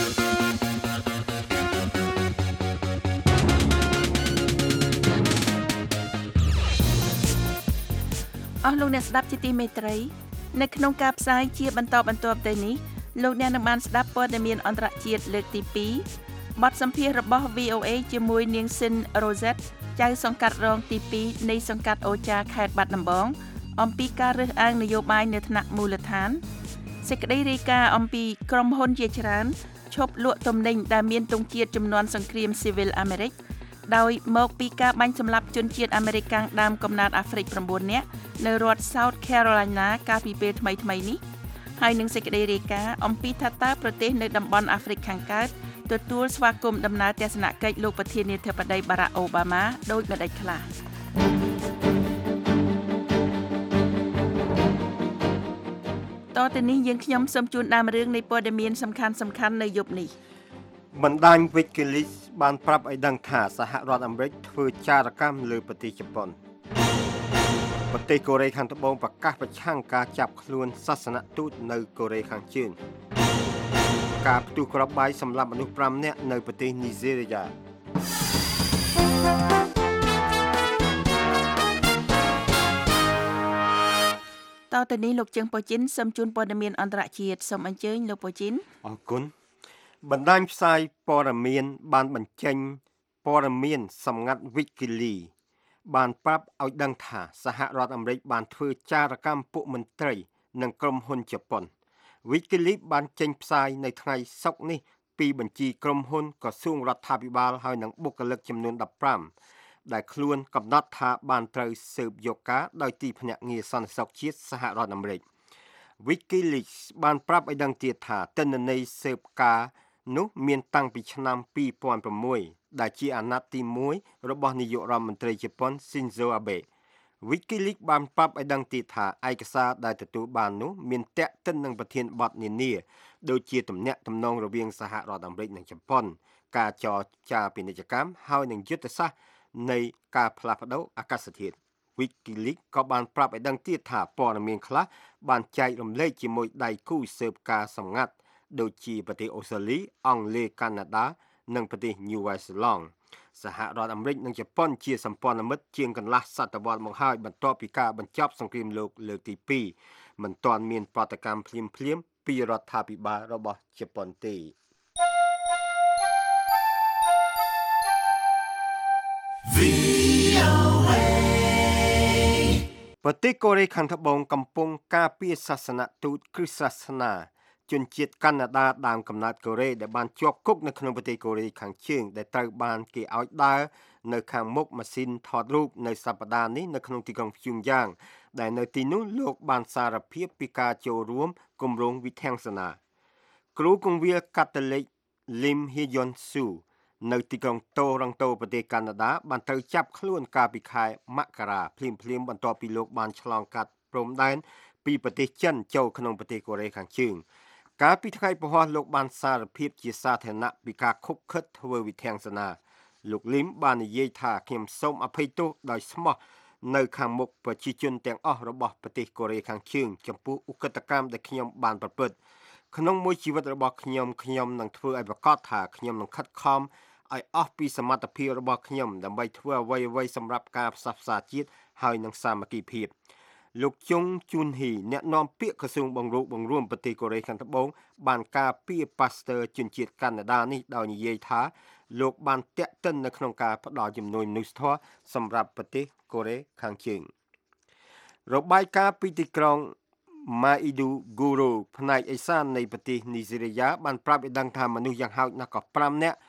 C: អស់លោកអ្នកស្ដាប់ជាទីមេត្រីនៅក្នុងការផ្សាយជាបន្តបន្ទាប់ទៅនេះលោកអ្នកនឹងបានស្ដាប់ព័ត៌មានអន្តរជាតិលើកទី2បទសម្ភាសន៍របស់ VOA ជាមួយនាងស៊ីន Rosette ចៅសង្កាត់រងទី2នៃសង្កាត់អូចាខេត្តបាត់ដំបងអំពីការរើសអើងនយោបាយនៅថ្នាក់មូលដ្ឋានសេចក្តីរាយការណ៍អំពីក្រុមហ៊ុនជាច្រើនឈប់លក់ទំនិញដែលមានទង់ជាតិចំនួនសង្គ្រាមស៊ីវិលអាមេរិកដោយមកពីការបាញ់សម្លាប់ជនជាតិអាមេរិកកាំងដើមកំណើតអាហ្វ្រិក9នាក់នៅរដ្ឋ South Carolina កាលពីពេលថ្មីៗនេះហើយនឹងសេចក្តីរាយការណ៍អំពីថាតើប្រទេសនៅតំបន់អាហ្វ្រិកខាងកើតទទួលស្វាគមន៍ដំណើរទស្សនកិច្ចលោកប្រធានាធិបតី Barack Obama ដោយម្ដេចខ្លះតទៅនេះយើងខ្ញុំសូមជូនដើមរឿងនៃព័ត៌មានសំខាន់ៗនៅយប់នេះ
D: បណ្ដាញ WikiLeaks បានប្រាប់ឲ្យដឹងថាសហរដ្ឋអាមេរិកធ្វើចារកម្មលើប្រទេសជប៉ុនប្រទេសកូរ៉េខាងត្បូងប្រកាសប្រឆាំងការចាប់ខ្លួនសាសនទូតនៅកូរ៉េខាងជើងការផ្ទុះគ្រាប់បាយសម្លាប់មនុស្ស5នាក់នៅប្រទេសនីហ្សេរីយ៉ា
C: តទៅនេះលោកជើងប៉ូជីនសូមជូនព័ត៌មានអន្តរជាតិសូមអញ្ជើញលោកប៉ូជីន
D: អរគុណបណ្ដាញផ្សាយព័ត៌មានបានបញ្ចេញព័ត៌មានសម្ងាត់ WikiLeaks បានប្រាប់ឲ្យដឹងថាសហរដ្ឋអាមេរិកបានធ្វើចារកម្មពួកមន្ត្រីនិងក្រុមហ៊ុនជប៉ុន WikiLeaks បានចេញផ្សាយនៅថ្ងៃសុក្រនេះពីបញ្ជីក្រុមហ៊ុនក្រសួងរដ្ឋាភិបាលហើយនិងបុគ្គលិកចំនួន15ដែលខ្លួនកំណត់ថាបានត្រូវស៊ើបយកការដោយទីភ្នាក់ងារសន្តិសុខជាតិសហរដ្ឋអាមេរិក WikiLeaks បានប្រាប់ឲ្យដឹងទៀតថាទិន្នន័យស៊ើបការនោះមានតាំងពីឆ្នាំ2006ដែលជាអាណត្តិទី1របស់នាយករដ្ឋមន្ត្រីជប៉ុន Shinzo Abe WikiLeaks បានប្រាប់ឲ្យដឹងទៀតថាឯកសារដែលទទួលបាននោះមានទាក់ទិននឹងប្រធានបទនានាដូចជាទំនាក់ទំនងរវាងសហរដ្ឋអាមេរិកនិងជប៉ុនការចរចាពាណិជ្ជកម្មហើយនិងយុទ្ធសាស្ត្រនៃការផ្លាស់ប្ដូរអាកាសធាតុ WikiLeaks ក៏បានប្រាប់ឲ្យដឹងទៀតថាព័ត៌មានខ្លះបានចែករំលែកជាមួយដៃគូស៊ើបការសម្ងាត់ដូចជាប្រទេសអូស្ត្រាលីអង់គ្លេសកាណាដានិងប្រទេសញូវែលសេឡង់សហរដ្ឋអាមេរិកនិងជប៉ុនជាសម្ព័ន្ធមិត្តជាងកន្លះសតវត្សរ៍មកហើយបន្ទាប់ពីការបញ្ចប់សង្គ្រាមលោកលើកទី2មិនទាន់មានប្រតិកម្មភ្លាមៗពីរដ្ឋាភិបាលរបស់ជប៉ុនទេប្រទេសកូរ៉េខាងត្បូងកំពុងការពារសាសនទូតគ្រិស្តសាសនាជនជាតិកាណាដាដើមកំណើតកូរ៉េដែលបានជាប់គុកនៅក្នុងប្រទេសកូរ៉េខាងជើងដែលត្រូវបានគេឲ្យដើរនៅខាងមុខម៉ាស៊ីនថតរូបនៅសប្តាហ៍នេះនៅក្នុងទីក្រុងព្យុងយ៉ាងដែលនៅទីនោះលោកបានសារភាពពីការចូលរួមគម្រោងវិធានសាគ្រូគង្វាលកាតូលិក Lim Hye-yeon Su នៅទីក្រុងតូរ៉ង់តូប្រទេសកាណាដាបានត្រូវចាប់ខ្លួនកាលពីខែមករាភ្លាមបន្ទាប់ពីលោកបានឆ្លងកាត់ព្រំដែនពីប្រទេសចិនចូលក្នុងប្រទេសកូរ៉េខាងជើងកាលពីថ្ងៃពហុលោកបានសារភាពជាសាធារណៈពីការខុបខិតធ្វើវិធានសាលោកលឹមបាននិយាយថាខ្ញុំសូមអភ័យទោសដោយស្មោះនៅខាងមុខប្រជាជនទាំងអស់របស់ប្រទេសកូរ៉េខាងជើងចំពោះឧក្រិដ្ឋកម្មដែលខ្ញុំបានប្រព្រឹត្តក្នុងមួយជីវិតរបស់ខ្ញុំនឹងធ្វើឲ្យប្រកាសថាខ្ញុំនឹងខិតខំឲ្យអស់ពីសមត្ថភាពរបស់ខ្ញុំដើម្បីធ្វើអ្វីៗសម្រាប់ការផ្សះផ្សាជាតិហើយនឹងសាមគ្គីភាពលោកជុងជូនហ៊ីអ្នកនាំពាក្យក្រសួងបង្រួមប្រទេសកូរ៉េខាងត្បូងបានការពារប៉ាស្ទ័រជនជាតិកាណាដានេះដោយនិយាយថាលោកបានតាក់ទិននៅក្នុងការផ្ដល់ជំនួយមនុស្សធម៌សម្រាប់ប្រទេសកូរ៉េខាងជើងរបាយការណ៍ពីទីក្រុង Maiduguri ផ្នែកឦសាននៃប្រទេសនីហ្សេរីយ៉ាបានប្រាប់ឲ្យដឹងថាមនុស្សយ៉ាងហោចណាស់ក៏5នាក់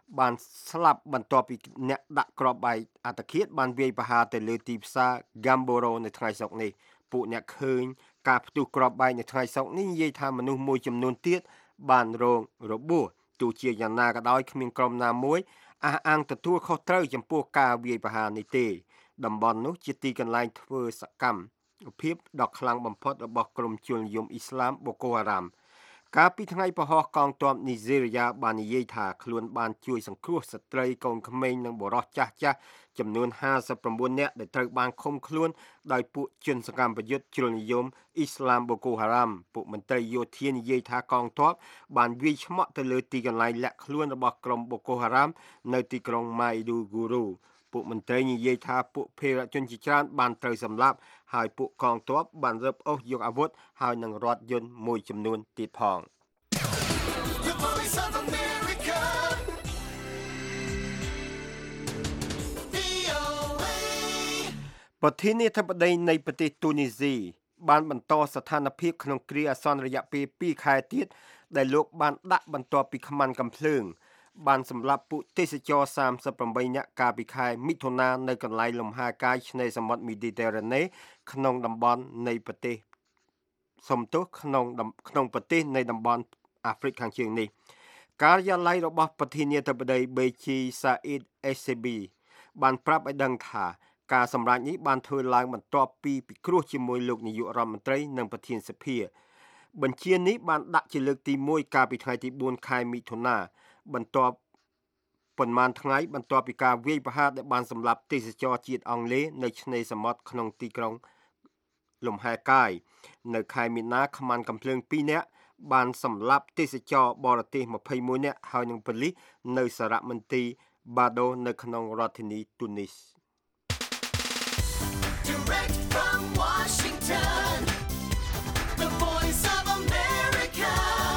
D: បានស្លាប់បន្ទាប់ពីអ្នកដាក់គ្រាប់បែកអត្តឃាតបានវាយប្រហារទៅលើទីផ្សារ Gamboro នៅថ្ងៃសុក្រនេះពួកអ្នកឃើញការផ្ទុះគ្រាប់បែកនៅថ្ងៃសុក្រនេះនិយាយថាមនុស្សមួយចំនួនទៀតបានរងរបួសទោះជាយ៉ាងណាក៏ដោយគ្មានក្រុមណាមួយអះអាងទទួលខុសត្រូវចំពោះការវាយប្រហារនេះទេតំបន់នោះជាទីកន្លែងធ្វើសកម្មភាពដ៏ខ្លាំងបំផុតរបស់ក្រុមជននិយមអ៊ីស្លាមបូកូហារ៉ាមកាលពីថ្ងៃពហុកងទ័ពនីហ្សេរីយ៉ាបាននិយាយថាខ្លួនបានជួយសង្គ្រោះស្ត្រីកូនក្មេងនិងបុរសចាស់ៗចំនួន59នាក់ដែលត្រូវបានឃុំខ្លួនដោយពួកជនសកម្មប្រយុទ្ធជ្រុលនិយមអ៊ីស្លាមបូកូហារ៉ាមពួកមន្ត្រីយោធានិយាយថាកងទ័ពបានវាយឆ្មក់ទៅលើទីកន្លែងលាក់ខ្លួនរបស់ក្រុមបូកូហារ៉ាមនៅទីក្រុងម៉ៃឌូហ្គូរូពួកមន្ត្រីនិយាយថាពួកភេរវជនជាច្រើនបានត្រូវសម្លាប់ហើយពួកកងទ័ពបានរឹបអូសយកអាវុធហើយនឹងរថយន្តមួយចំនួនទៀតផងប្រធានាធិបតីនៃប្រទេសទូនីស៊ីបានបន្តស្ថានភាពក្នុងគ្រាអាសន្នរយៈពេល2ខែទៀតដែលលោកបានដាក់បន្ទាប់ពីខ្មាន់កាំភ្លើងបានសម្លាប់ពួកទេសចរ38នាក់កាលពីខែមិថុនានៅកន្លែងលំហែកាយឆ្នេរសមុទ្រមីឌីទែរ៉ាណេក្នុងតំបន់នៃប្រទេសក្នុងប្រទេសនៃតំបន់អាហ្វ្រិកខាងជើងនេះការិយាល័យរបស់ប្រធានាធិបតីបេជីសាអ៊ីដអេសេប៊ីបានប្រាប់ឲ្យដឹងថាការសម្រេចនេះបានធ្វើឡើងបន្ទាប់ពីពិគ្រោះជាមួយលោកនាយករដ្ឋមន្ត្រីនិងប្រធានសភាបញ្ជានេះបានដាក់ជាលើកទី1កាលពីថ្ងៃទី4ខែមិថុនាបន្ទាប់ប៉ុន្មានថ្ងៃបន្ទាប់ពីការវាយប្រហារដែលបានសម្លាប់ទេសចរជាតិអង់គ្លេសនៅឆ្នេរសមុទ្រក្នុងទីក្រុងលំហែកាយនៅខែមីនាខ្មាន់កាំភ្លើង2នាក់បានសម្លាប់ទេសចរបរទេស21នាក់ហើយនឹងប៉ូលីសនៅសារមន្ទីរបាដូនៅក្នុងរដ្ឋធានីទូនីស
B: Direct from Washington, the voice of America,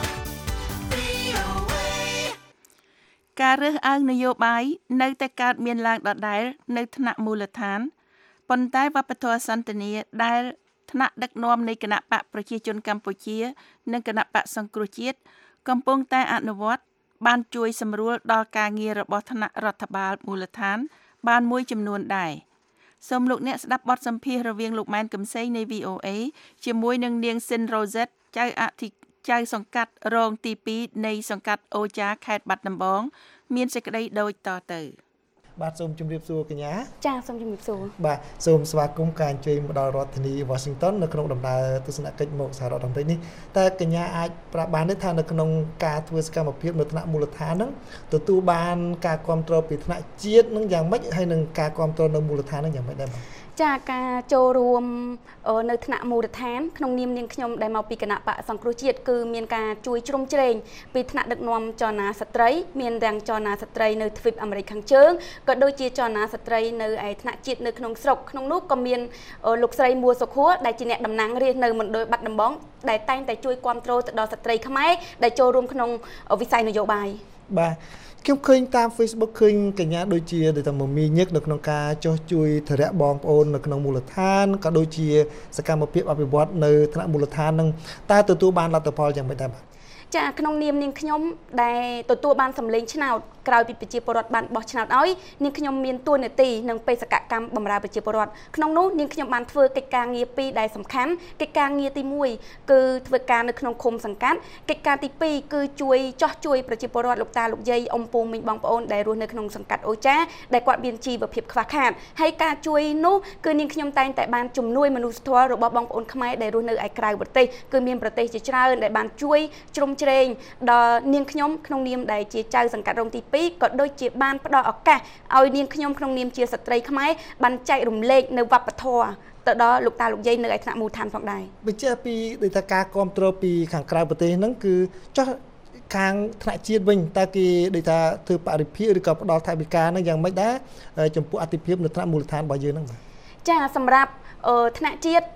B: VOA.
C: ការរើសអើងនយោបាយនៅតែកើតមានឡើងដដែលនៅថ្នាក់មូលដ្ឋានប៉ុន្តែវប្បធម៌សន្តិនិកដែលថ្នាក់ដឹកនាំនៃគណៈបកប្រជាជនកម្ពុជានិងគណៈបកសង្គ្រោះជាតិកំពុងតែអនុវត្តបានជួយសម្រួលដល់ការងាររបស់ថ្នាក់រដ្ឋបាលមូលដ្ឋានបានមួយចំនួនដែរសូមលោកអ្នកស្ដាប់បទសម្ភាសន៍រវាងលោកម៉ែនកឹមសេងនៃ VOA ជាមួយនឹងនាងស៊ីនរ៉ូសេតចៅសង្កាត់រងទី2នៃសង្កាត់អូចាខេត្តបាត់ដំបងមានសេចក្តីដូចតទៅ
L: បាទសូមជម្រាបសួរកញ្ញា
M: ចាសូមជម្រាបសួរ
L: បាទសូមស្វាគមន៍ការអញ្ជើញមកដល់រដ្ឋធានី Washington នៅក្នុងដំណើរទស្សនកិច្ចមកសហរដ្ឋអាមេរិកនេះតើកញ្ញាអាចប្រាប់បានទេថានៅក្នុងការធ្វើសកម្មភាពនៅថ្នាក់មូលដ្ឋានហ្នឹងទទួលបានការគ្រប់គ្រងពីថ្នាក់ជាតិនឹងយ៉ាងម៉េចហើយនឹងការគ្រប់គ្រងនៅមូលដ្ឋាននឹងយ៉ាងម៉េចដែរបាទ
M: ចាការចូលរួមនៅថ្នាក់មូលដ្ឋានក្នុងនាមនាងខ្ញុំដែលមកពីគណៈបកសង្គ្រោះជាតិគឺមានការជួយជ្រោមជ្រែងពីថ្នាក់ដឹកនាំចលនាស្ត្រីមានទាំងចលនាស្ត្រីនៅទ្វីបអាមេរិកខាងជើងក៏ដូចជាចលនាស្ត្រីនៅឯថ្នាក់ជាតិនៅក្នុងស្រុកក្នុងនោះក៏មានលោកស្រីមួសុខួរដែលជាអ្នកតំណាងរាស្ត្រនៅមណ្ឌលបាត់ដំបងដែលតែងតែជួយគ្រប់គ្រងទៅដល់ស្ត្រីខ្មែរដែលចូលរួមក្នុងវិស័យនយោបាយ
L: បាទខ្ញុំឃើញតាម Facebook ឃើញកញ្ញាដូចជាដែលតែមមាញឹកនៅក្នុងការចោះជួយធរៈបងប្អូននៅក្នុងមូលដ្ឋានក៏ដូចជាសកម្មភាពអភិវឌ្ឍនៅថ្នាក់មូលដ្ឋាននឹងតើទទួលបានលទ្ធផលយ៉ាងម៉េចដែរបាទ
M: ចាក្នុងនាមនាងខ្ញុំដែលទទួលបានសម្លេងឆ្នោតក្រោយពីប្រជាពលរដ្ឋបានបោះឆ្នោតឲ្យនាងខ្ញុំមានតួនាទីនិងបេសកកម្មបម្រើប្រជាពលរដ្ឋក្នុងនោះនាងខ្ញុំបានធ្វើកិច្ចការងារ2ដែលសំខាន់កិច្ចការងារទី1គឺធ្វើការនៅក្នុងឃុំសង្កាត់កិច្ចការទី2គឺជួយប្រជាពលរដ្ឋលោកតាលោកយាយអ៊ំពូមីងបងប្អូនដែលរស់នៅក្នុងសង្កាត់អូចាដែលគាត់មានជីវភាពខ្វះខាតហើយការជួយនោះគឺនាងខ្ញុំតែងតែបានជំនួយមនុស្សធម៌របស់បងប្អូនខ្មែរដែលរស់នៅឯក្រៅប្រទេសគឺមានប្រទេសជាច្រើនដែលបានជួយជ្រោមជ្រែងដល់នាងខ្ញុំក្នុងនាមដែលជាចៅសង្កាត់រងទី2ក៏ដូចជាបានផ្ដល់ឱកាសឲ្យនាងខ្ញុំក្នុងនាមជាស្ត្រីខ្មែរបានចែករំលែកនៅវប្បធម៌ទៅដល់លោកតាលោកយាយនៅឯថ្នាក់មូលដ្ឋានផងដែរ
L: បញ្ជាក់ពីដូចថាការគ្រប់គ្រងពីខាងក្រៅប្រទេសហ្នឹងគឺចោះខាងថ្នាក់ជាតិវិញតើគេដូចថាធ្វើបរិភាគឬក៏ផ្ដល់ថវិកាហ្នឹងយ៉ាងម៉េចដែរចំពោះអតិភិបនៅថ្នាក់មូលដ្ឋានរបស់យើងហ្នឹងបាទ
M: ចាសម្រាប់ថ្នាក់ជាតិ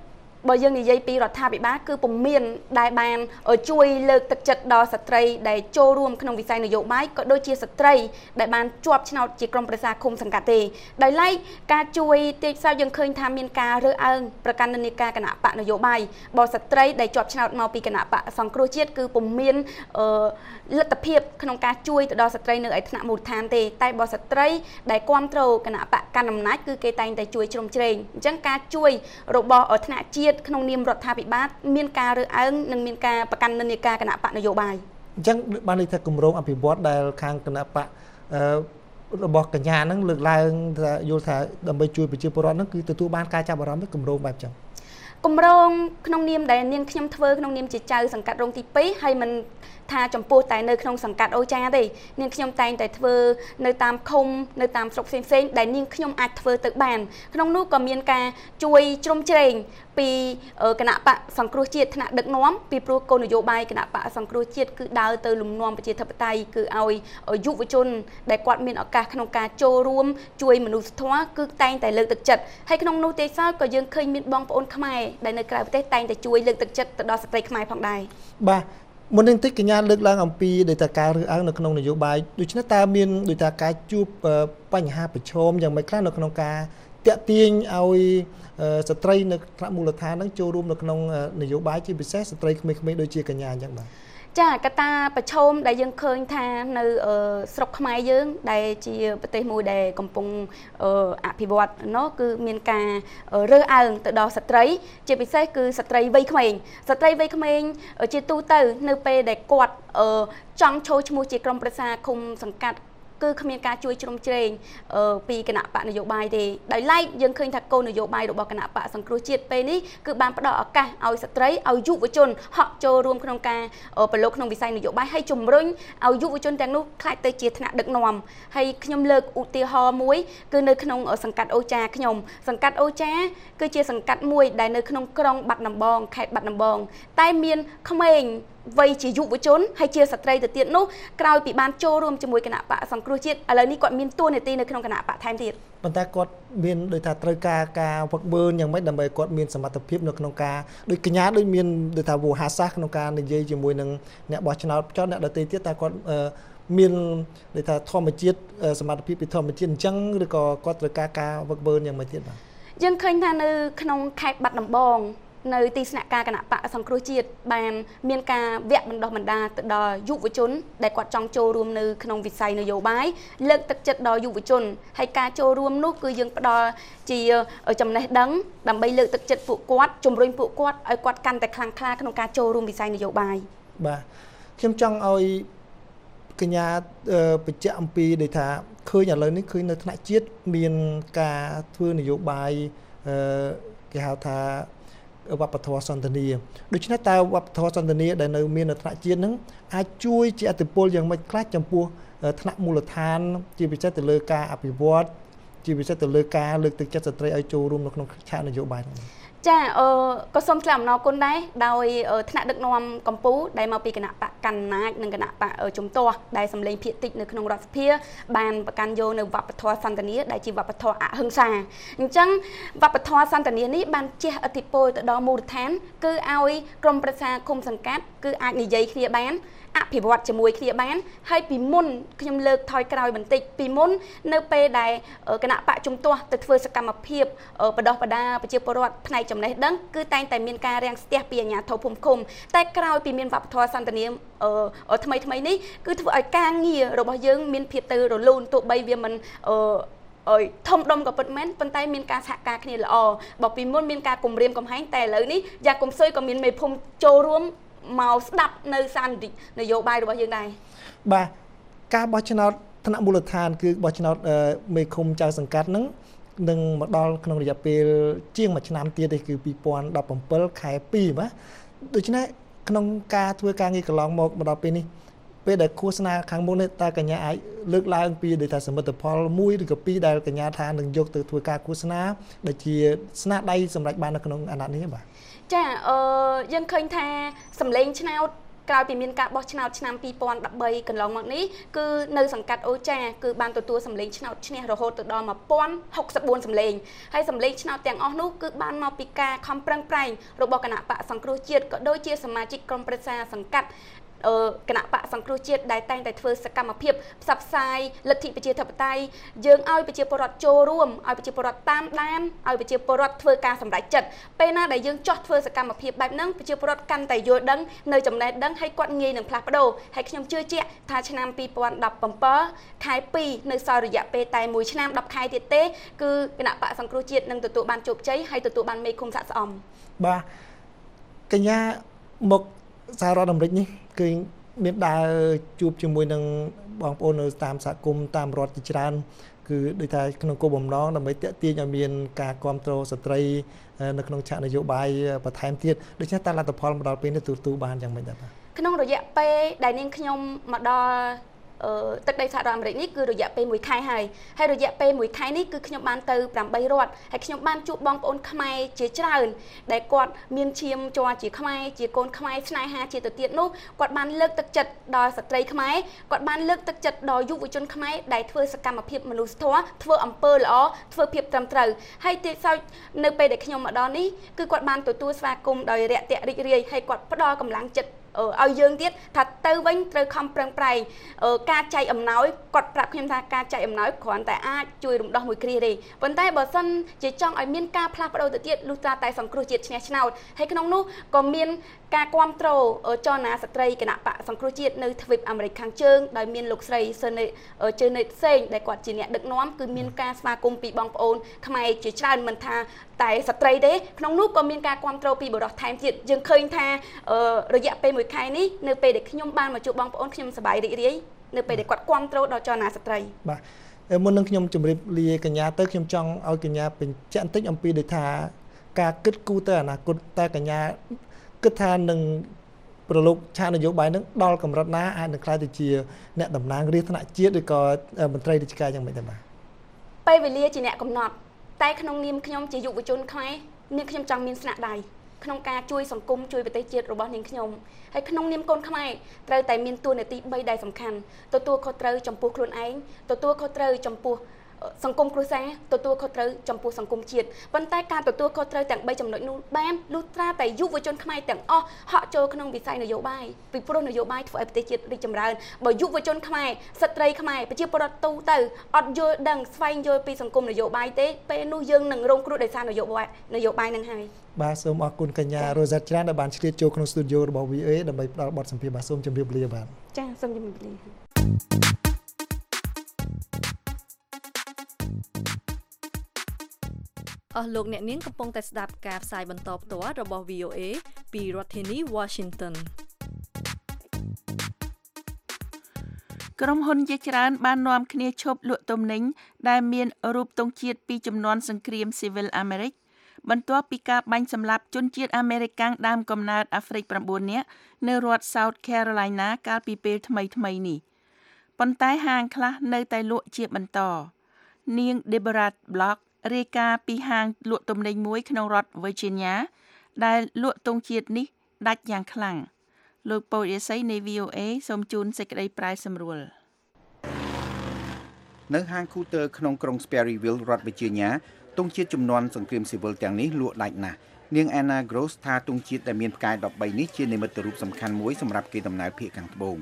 M: បើយើងនិយាយពីរដ្ឋាភិបាលគឺពុំមានដែលបានជួយលើកទឹកចិត្តដល់ស្ត្រីដែលចូលរួមក្នុងវិស័យនយោបាយក៏ដូចជាស្ត្រីដែលបានជាប់ឆ្នោតជាក្រុមប្រឹក្សាឃុំសង្កាត់ទេដោយឡែកការជួយទេផ្សារយើងឃើញថាមានការរើសអើងប្រកាន់និន្នាការគណៈបកនយោបាយបើស្ត្រីដែលជាប់ឆ្នោតមកពីគណៈបកសង្គ្រោះជាតិគឺពុំមានលទ្ធភាពក្នុងការជួយទៅដល់ស្ត្រីនៅឯថ្នាក់មូលដ្ឋានទេតែបើស្ត្រីដែលគ្រប់គ្រងគណៈបកកណ្ដាលអំណាចគឺគេតែងតែជួយជ្រោមជ្រែងអញ្ចឹងការជួយរបស់ថ្នាក់ជាតិក្នុងនាមរដ្ឋាភិបាលមានការរើសអើងនិងមានការប្រកាន់និន្នាការគណៈបកនយោបាយ
L: អញ្ចឹងបានន័យថាគម្រោងអភិវឌ្ឍដែលខាងគណៈបករបស់កញ្ញាហ្នឹងលើកឡើងថាយល់ថាដើម្បីជួយប្រជាពលរដ្ឋហ្នឹងគឺទទួលបានការចាប់អារម្មណ៍គម្រោងបែបចឹង
M: គម្រោងក្នុងនាមដែលនាងខ្ញុំធ្វើក្នុងនាមជាចៅសង្កាត់រងទី2ហើយមិនថាចំពោះតែនៅក្នុងសង្កាត់អូចាទេនាងខ្ញុំតែងតែធ្វើនៅតាមឃុំនៅតាមស្រុកផ្សេងៗដែលនាងខ្ញុំអាចធ្វើទៅបានក្នុងនោះក៏មានការជួយជ្រោមជ្រែងពីគណៈបកសង្គ្រោះជាតិថ្នាក់ដឹកនាំពីព្រោះគោលនយោបាយគណៈបកសង្គ្រោះជាតិគឺដើរទៅលំនាំប្រជាធិបតេយ្យគឺឲ្យយុវជនដែលគាត់មានឱកាសក្នុងការចូលរួមជួយមនុស្សធម៌គឺតែងតែលើកទឹកចិត្តហើយក្នុងនោះទេសចរក៏យើងឃើញមានបងប្អូនខ្មែរដែលនៅក្រៅប្រទេសតែងតែជួយលើកទឹកចិត្តទៅដល់ស្ត្រីខ្មែរផងដែរ
L: បាទមុននេះតិចកញ្ញាលើកឡើងអំពីដោយតែការរើសអើងនៅក្នុងនយោបាយដូច្នេះតើមានដោយតែការជួបបញ្ហាប្រឈមយ៉ាងម៉េចខ្លះនៅក្នុងការតាក់ទាញឲ្យស្ត្រីនៅថ្នាក់មូលដ្ឋានហ្នឹងចូលរួមនៅក្នុងនយោបាយជាពិសេសស្ត្រីក្មេងៗដូចជាកញ្ញាអញ្ចឹងបាទ
M: ចាកត្តាប្រឈមដែលយើងឃើញថានៅស្រុកខ្មែរយើងដែលជាប្រទេសមួយដែលកំពុងអភិវឌ្ឍនោះគឺមានការរើសអើងទៅដល់ស្ត្រីជាពិសេសគឺស្ត្រីវ័យក្មេងស្ត្រីវ័យក្មេងជាទូទៅនៅពេលដែលគាត់ចង់ចូលឈ្មោះជាក្រុមប្រឹក្សាឃុំសង្កាត់គឺគ្មានការជួយជ្រោមជ្រែងពីគណៈបកនយោបាយទេដោយឡែកយើងឃើញថាគោលនយោបាយរបស់គណៈបកសង្គ្រោះជាតិពេលនេះគឺបានផ្ដល់ឱកាសឲ្យស្ត្រីឲ្យយុវជនហក់ចូលរួមក្នុងការប្រឡូកក្នុងវិស័យនយោបាយហើយជំរុញឲ្យយុវជនទាំងនោះក្លាយទៅជាថ្នាក់ដឹកនាំហើយខ្ញុំលើកឧទាហរណ៍មួយគឺនៅក្នុងសង្កាត់អូចាខ្ញុំសង្កាត់អូចាគឺជាសង្កាត់មួយដែលនៅក្នុងក្រុងបាត់ដំបងខេត្តបាត់ដំបងតែមានក្មេងវ័យជាយុវជនហើយជាស្ត្រីទៅទៀតនោះក្រោយពីបានចូលរួមជាមួយគណៈបកសង្គ្រោះជាតិឥឡូវនេះគាត់មានតួនាទីនៅក្នុងគណៈបកថែមទៀត
L: ប៉ុន្តែគាត់មានដោយថាត្រូវការវឹកវើយ៉ាងម៉េចដើម្បីគាត់មានសមត្ថភាពនៅក្នុងការដូចកញ្ញាដូចមានដោយថាវោហាសាសក្នុងការនិយាយជាមួយនឹងអ្នកបោះឆ្នោតចោតអ្នកដទៃទៀតតែគាត់មានដោយថាធម្មជាតិសមត្ថភាពពីធម្មជាតិអញ្ចឹងឬក៏គាត់ត្រូវការវឹកវើយ៉ាងម៉េចទៀតបាទ
M: យើងឃើញថានៅក្នុងខេត្តបាត់ដំបងនៅទីស្នាក់ការគណៈបកសង្គ្រោះជាតិបានមានការវគ្គបណ្ដុះបណ្ដាលទៅដល់យុវជនដែលគាត់ចង់ចូលរួមនៅក្នុងវិស័យនយោបាយលើកទឹកចិត្តដល់យុវជនហើយការចូលរួមនោះគឺយើងផ្ដល់ជាចំណេះដឹងដើម្បីលើកទឹកចិត្តពួកគាត់ជំរុញពួកគាត់ឲ្យគាត់កាន់តែខ្លាំងក្លាក្នុងការចូលរួមវិស័យនយោបាយ
L: បាទខ្ញុំចង់ឲ្យកញ្ញាបញ្ជាក់អំពីដូចថាឃើញឥឡូវនេះឃើញនៅថ្នាក់ជាតិមានការធ្វើនយោបាយគេហៅថាវប្បធម៌សន្តានាដូច្នេះតើវប្បធម៌សន្តានាដែលនៅមាននៅថ្នាក់ជាតិហ្នឹងអាចជួយជាអតិពលយ៉ាងម៉េចខ្លះចំពោះថ្នាក់មូលដ្ឋានជាពិសេសទៅលើការអភិវឌ្ឍជាពិសេសទៅលើការលើកទឹកចិត្តស្ត្រីឲ្យចូលរួមនៅក្នុងឆាកនយោបាយហ្នឹង
M: ចាក៏សូមថ្លែងអំណរគុណដែរដោយថ្នាក់ដឹកនាំកម្ពុជាដែលមកពីគណៈបកកណ្ដាលនិងគណៈបកជំទាស់ដែលសម្លេងភាគតិចនៅក្នុងរដ្ឋសភាបានប្រកាន់យកនៅវប្បធម៌សន្តានាដែលជាវប្បធម៌អហិង្សាអញ្ចឹងវប្បធម៌សន្តានានេះបានជះឥទ្ធិពលទៅដល់មូលដ្ឋានគឺឲ្យក្រុមប្រឹក្សាឃុំសង្កាត់គឺអាចនិយាយគ្នាបានអភិវឌ្ឍជាមួយគ្នាបានហើយពីមុនខ្ញុំលើកថយក្រោយបន្តិចពីមុននៅពេលដែលគណៈបកជំទាស់ទៅធ្វើសកម្មភាពបដោះបដាប្រជាពលរដ្ឋផ្នែកចំណេះដឹងគឺតែងតែមានការរាំងស្ទះពីអាជ្ញាធរភូមិឃុំតែក្រោយពីមានវប្បធម៌សន្តានាថ្មីនេះគឺធ្វើឲ្យការងាររបស់យើងមានភាពទៅរលូនទោះបីវាមិនធំដុំក៏ពិតមែនប៉ុន្តែមានការសហការគ្នាល្អបើពីមុនមានការគម្រាមកំហែងតែឥឡូវនេះយ៉ាកុំស៊ុយក៏មានមេភូមិចូលរួមមកស្ដាប់នៅសារនយោបាយរបស់យើងដែរ
L: បាទការបោះឆ្នោតថ្នាក់មូលដ្ឋានគឺបោះឆ្នោតមេឃុំចៅសង្កាត់ហ្នឹងនឹងមកដល់ក្នុងរយៈពេលជាង1ឆ្នាំទៀតគឺ2017ខែ2បាទដូច្នេះក្នុងការធ្វើការងារកន្លងមកដល់ពេលនេះពេលដែលឃោសនាខាងមុននេះតើកញ្ញាអាចលើកឡើងពីដូចថាសមិទ្ធផលមួយឬក៏ពីរដែលកញ្ញាថានឹងយកទៅធ្វើការឃោសនាដែលជាស្នាដៃសម្រាប់បាននៅក្នុងអាណត្តិនេះបាទ
M: ចាយើងឃើញថាសម្លេងឆ្នោតក្រោយពីមានការបោះឆ្នោតឆ្នាំ2013កន្លងមកនេះគឺនៅសង្កាត់អូចាគឺបានទទួលសម្លេងឆ្នោតឈ្នះរហូតទៅដល់1064សម្លេងហើយសម្លេងឆ្នោតទាំងអស់នោះគឺបានមកពីការខំប្រឹងប្រែងរបស់គណៈបកសង្គ្រោះជាតិក៏ដូចជាសមាជិកក្រុមប្រឹក្សាសង្កាត់គណៈបកសង្គ្រោះជាតិដែលតែងតែធ្វើសកម្មភាពផ្សព្វផ្សាយលទ្ធិប្រជាធិបតេយ្យយើងឲ្យប្រជាពលរដ្ឋចូលរួមឲ្យប្រជាពលរដ្ឋតាមដានឲ្យប្រជាពលរដ្ឋធ្វើការសម្រេចចិត្តពេលណាដែលយើងចោះធ្វើសកម្មភាពបែបហ្នឹងប្រជាពលរដ្ឋកាន់តែយល់ដឹងនៅចំណេះដឹងហើយគាត់ងាយនឹងផ្លាស់ប្ដូរហើយខ្ញុំជឿជាក់ថាឆ្នាំ2017ខែ2នៅសល់រយៈពេលតែ1ឆ្នាំ10ខែទៀតទេគឺគណៈបកសង្គ្រោះជាតិនឹងទទួលបានជោគជ័យហើយទទួលបានមេឃុំស័ក្តិស្អំ
L: បាទកញ្ញាមកសហរដ្ឋអាមេរិកនេះគឺមានដើរជួបជាមួយនឹងបងប្អូននៅតាមសហគមន៍តាមរដ្ឋជាច្រើនគឺដូចថាក្នុងគោលបំណងដើម្បីទាក់ទាញឲ្យមានការគ្រប់គ្រងស្ត្រីនៅក្នុងឆាកនយោបាយបន្ថែមទៀតដូច្នេះតើលទ្ធផលមកដល់ពេលនេះទូបានយ៉ាងម៉េចដែរបាទ
M: ក្នុងរយៈពេលដែលនាងខ្ញុំមកដល់ទឹកដីសហរដ្ឋអាមេរិកនេះគឺរយៈពេល1ខែហើយរយៈពេល1ខែនេះគឺខ្ញុំបានទៅ8រដ្ឋហើយខ្ញុំបានជួបបងប្អូនខ្មែរជាច្រើនដែលគាត់មានឈាមជ័រជាខ្មែរជាកូនខ្មែរស្នេហាជាទៅទៀតនោះគាត់បានលើកទឹកចិត្តដល់ស្ត្រីខ្មែរគាត់បានលើកទឹកចិត្តដល់យុវជនខ្មែរដែលធ្វើសកម្មភាពមនុស្សធម៌ធ្វើអំពើល្អធ្វើភាពត្រឹមត្រូវហើយទៀតសោយនៅពេលដែលខ្ញុំមកដល់នេះគឺគាត់បានទទួលស្វាគមន៍ដោយរាក់ទាក់រីករាយហើយគាត់ផ្ដល់កម្លាំងចិត្តឲ្យយើងទៀតថាទៅវិញត្រូវខំប្រឹងប្រែងការចែកអំណោយគាត់ប្រាប់ខ្ញុំថាការចែកអំណោយគ្រាន់តែអាចជួយរំដោះមួយគ្រាទេប៉ុន្តែបើសិនជាចង់ឲ្យមានការផ្លាស់ប្ដូរទៅទៀតលុះត្រាតែសង្គ្រោះជាតិឈ្នះឆ្នោតហើយក្នុងនោះក៏មានការគ្រប់គ្រងចលនាស្ត្រីគណៈបកសង្គ្រោះជាតិនៅទ្វីបអាមេរិកខាងជើងដោយមានលោកស្រីជើនេតសេងដែលគាត់ជាអ្នកដឹកនាំគឺមានការស្វាគមន៍ពីបងប្អូនខ្មែរជាច្រើនមិនថាតែស្ត្រីទេក្នុងនោះក៏មានការគ្រប់គ្រងពីបុរសថែមទៀតយើងឃើញថារយៈពេល1ខែនេះនៅពេលដែលខ្ញុំបានមកជួបបងប្អូនខ្ញុំសប្បាយរីករាយនៅពេលដែលគាត់គ្រប់គ្រងដល់ចលនាស្ត្រី
L: បាទមុននឹងខ្ញុំជម្រាបលាកញ្ញាទៅខ្ញុំចង់ឲ្យកញ្ញាបញ្ជាក់បន្តិចអំពីដូចថាការគិតគូរទៅអនាគតតើកញ្ញាគិតថានឹងប្រឡូកឆាកនយោបាយនឹងដល់កម្រិតណាអាចនឹងក្លាយទៅជាអ្នកតំណាងរាស្ត្រថ្នាក់ជាតិឬក៏មន្ត្រីរាជការយ៉ាងម៉េចដែរបាទ
M: ពេលវេលាជាអ្នកកំណត់តែក្នុងនាមខ្ញុំជាយុវជនខ្មែរនាងខ្ញុំចង់មានស្នាដៃក្នុងការជួយសង្គមជួយប្រទេសជាតិរបស់នាងខ្ញុំហើយក្នុងនាមកូនខ្មែរត្រូវតែមានតួនាទី3ដែលសំខាន់ទទួលខុសត្រូវចំពោះខ្លួនឯងទទួលខុសត្រូវចំពោះសង្គមគ្រួសារទទួលខុសត្រូវចំពោះសង្គមជាតិប៉ុន្តែការទទួលខុសត្រូវទាំង3ចំណុចនោះបានលុះត្រាតែយុវជនខ្មែរទាំងអស់ហក់ចូលក្នុងវិស័យនយោបាយពីព្រោះនយោបាយធ្វើឲ្យប្រទេសជាតិរីកចម្រើនបើយុវជនខ្មែរស្ត្រីខ្មែរប្រជាពលរដ្ឋទូទៅអត់យល់ដឹងស្វែងយល់ពីសង្គមនយោបាយទេពេលនោះយើងនឹងរងគ្រោះដោយសារនយោបាយនឹងហើយ
L: បាទសូមអរគុណកញ្ញារ៉ូសេតច្រើនដែលបានឆ្លៀតចូលក្នុងស្ទូឌីយោរបស់ VOA ដើម្បីផ្ដល់បទសម្ភាសន៍បាទសូមជម្រាបលាបាទ
M: ចា៎សូមជម្រាបលា
N: អស់លោកអ្នកនាងកំពុងតែស្ដាប់ការផ្សាយបន្តផ្ទាល់របស់ VOA ពីរដ្ឋធានី Washington
C: ក្រុមហ៊ុនជាច្រើនបាននាំគ្នាឈប់លក់ទំនិញដែលមានរូបទង់ជាតិពីជំនាន់សង្គ្រាមស៊ីវិលអាមេរិកបន្ទាប់ពីការបាញ់សម្លាប់ជនជាតិអាមេរិកាំងដើមកំណើតអាហ្វ្រិក9នាក់នៅរដ្ឋ South Carolina កាលពីពេលថ្មីនេះប៉ុន្តែហាងខ្លះនៅតែលក់ជាបន្តនាង Deborah Blockរាយការណ៍ពីហាងលក់ទំនិញមួយក្នុងរដ្ឋ Virginia ដែលលក់ទង់ជាតិនេះដាច់យ៉ាងខ្លាំងលោកពូរិស័យនៃ VOA សូមជូនសេចក្តីប្រាយសម្រួល
O: នៅហាង Cooter ក្នុងក្រុង Sperryville រដ្ឋ Virginia ទង់ជាតិជំនាន់សង្គ្រាមស៊ីវិលទាំងនេះលក់ដាច់ណាស់នាង Anna Gross ថាទង់ជាតិដែលមានផ្កាយ13នេះជានិមិត្តរូបសំខាន់មួយសម្រាប់គេដំណើរភាគខាងត្បូង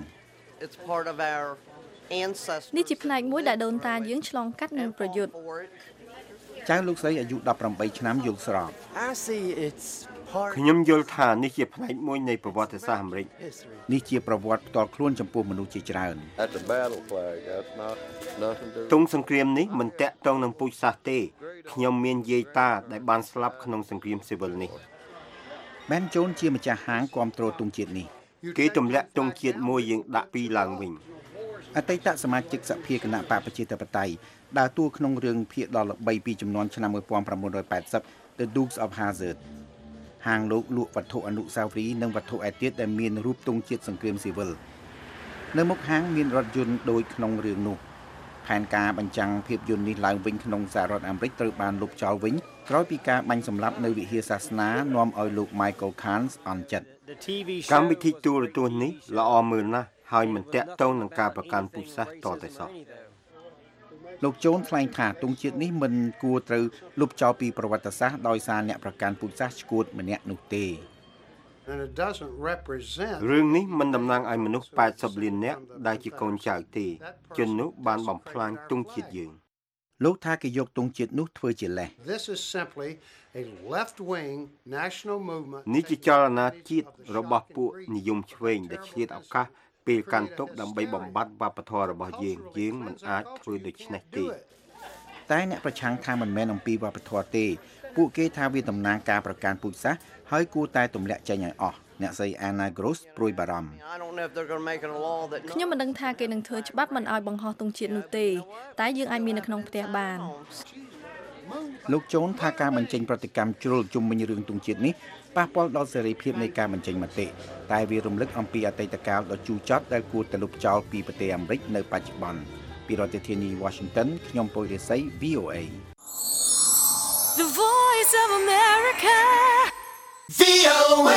N: នេះជាផ្នែកមួយដែលដូនតាយើងឆ្លងកាត់និងប្រយុទ្ធ
O: ចៅលោកស្រីអាយុ18ឆ្នាំយល់ស្រប
D: ខ្ញុំយល់ថានេះជាផ្នែកមួយនៃប្រវត្តិសាស្ត្រអាមេរិក
O: នេះជាប្រវត្តិផ្ទាល់ខ្លួនចំពោះមនុស្សជាច្រើន
D: ទង់សង្គ្រាមនេះមិនតាក់ទងនឹងពូជសាសន៍ទេខ្ញុំមានយាយតាដែលបានស្លាប់ក្នុងសង្គ្រាមស៊ីវិលនេះ
O: Ben Jones ជាម្ចាស់ហាងគាំទ្រទង់ជាតិនេះ
D: គេទម្លាក់ទង់ជាតិមួយយើងដាក់ពីរឡើងវិញ
O: អតីតសមាជិកសភាគណៈបកប្រជាធិបតេយ្យដើរតួក្នុងរឿងភាគដ៏ល្បីពីចំនួនឆ្នាំ1980 The Dukes of Hazzard ហាងលោកលក់វត្ថុអនុស្សាវរីយ៍និងវត្ថុឯទៀតដែលមានរូបទង់ជាតិសង្គ្រាមស៊ីវិលនៅមុខហាងមានរថយន្តដូចក្នុងរឿងនោះផែនការបញ្ចាំងភាពយន្តនេះឡើងវិញក្នុងសហរដ្ឋអាមេរិកត្រូវបានលុបចោលវិញក្រោយពីការបាញ់សម្លាប់នៅវិហារសាសនានាំឲ្យលោក Michael Kahn អន់ចិត្ត
D: កម្មវិធីទូរទស្សន៍នេះល្អមើលណាស់ហើយមិនតាក់ទងនឹងការប្រកាន់ពូជសាសន៍តតែសោះ
O: លោកជូនថ្លែងថាទង់ជាតិនេះមិនគួរត្រូវលុបចោលពីប្រវត្តិសាស្ត្រដោយសារអ្នកប្រកាន់ពូជសាសន៍ឈួតម្នាក់នោះទេ
D: រឿងនេះមិនតំណាងឲ្យមនុស្ស80លាននាក់ដែលជាកូនចៅទេជននោះបានបំផ្លាញទង់ជាតិយើង
O: លោកថាគេយកទង់ជាតិនោះធ្វើជាលេស
D: នេះជាចលនាជាតិរបស់ពួកនិយមឆ្វេងដែលឆ្លៀតឱកាសពេលកាន់ទុកដើម្បីបំបត្តិវប្បធម៌របស់យើងមិនអាចធ្វើដូច្នេះទេ
O: តែអ្នកប្រឆាំងថាមិនមែនអំពីវប្បធម៌ទេពួកគេថាវាតំណាងការប្រកាន់ពូជសាសន៍ហើយគួរតែទម្លាក់ចេញឲ្យអស់អ្នកស្រី Anna Gross ព្រួយបារម្ភ
N: ខ្ញុំមិនដឹងថាគេនឹងធ្វើច្បាប់មិនឲ្យបង្ហោះទង់ជាតិនោះទេតែយើងអាចមាននៅក្នុងផ្ទះបាន
O: លោកជូនថាការបញ្ចេញប្រតិកម្មជ្រុលជុំវិញរឿងទង់ជាតិនេះប៉ះពាល់ដល់សេរីភាពនៃការបញ្ចេញមតិតែវារំលឹកអំពីអតីតកាលដ៏ជូរចត់ដែលគួរតែលុបចោលពីប្រទេសអាមេរិកនៅបច្ចុប្បន្នពីរដ្ឋធានី Washington ខ្ញុំពុយរិស័យ VOA
B: The Voice of America VOA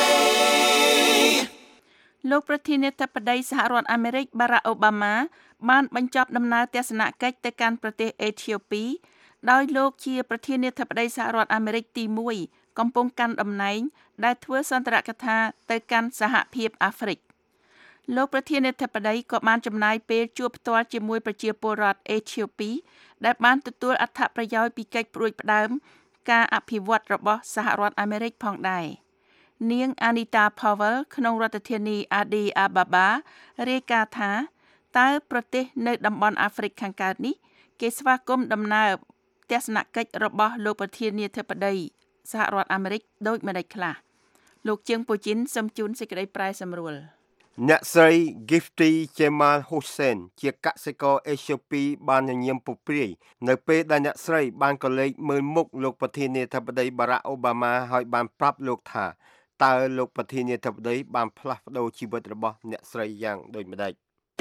C: លោកប្រធានាធិបតីសហរដ្ឋអាមេរិក Barack Obama បានបញ្ចប់ដំណើរទស្សនកិច្ចទៅកាន់ប្រទេសអេធីអូពីដោយលោកជាប្រធានាធិបតីសហរដ្ឋអាមេរិកទី1កំពុងកាន់តំណែងដែលធ្វើសន្ទរកថាទៅកាន់សហភាពអាហ្វ្រិកលោកប្រធានាធិបតីក៏បានចំណាយពេលជួបផ្ទាល់ជាមួយប្រជាពលរដ្ឋអេធីអូពីដែលបានទទួលអត្ថប្រយោជន៍ពីកិច្ចព្រួយផ្ដើមការអភិវឌ្ឍរបស់សហរដ្ឋអាមេរិកផងដែរនាង Anita Powell ក្នុងរដ្ឋធានី Addis Ababa រាយការណ៍ថាតើប្រទេសនៅតំបន់អាហ្វ្រិកខាងកើតនេះគេស្វាគមន៍ដំណើរទស្សនកិច្ចរបស់លោកប្រធានាធិបតីសហរដ្ឋអាមេរិកដូចម្តេចខ្លះលោកជើងពូជីនសូមជូនសេចក្តីប្រែសម្រួល
D: អ្នកស្រី Gifty Jamal Hussein ជាកសិករអេធីអូពីបានញញឹមពុះព្រាយនៅពេលដែលអ្នកស្រីបានកលេចមើលមុខលោកប្រធានាធិបតី Barack Obama ហើយបានប្រាប់លោកថាតើលោកប្រធានាធិបតីបានផ្លាស់ប្ដូរជីវិតរបស់អ្នកស្រីយ៉ាងដូចម្តេច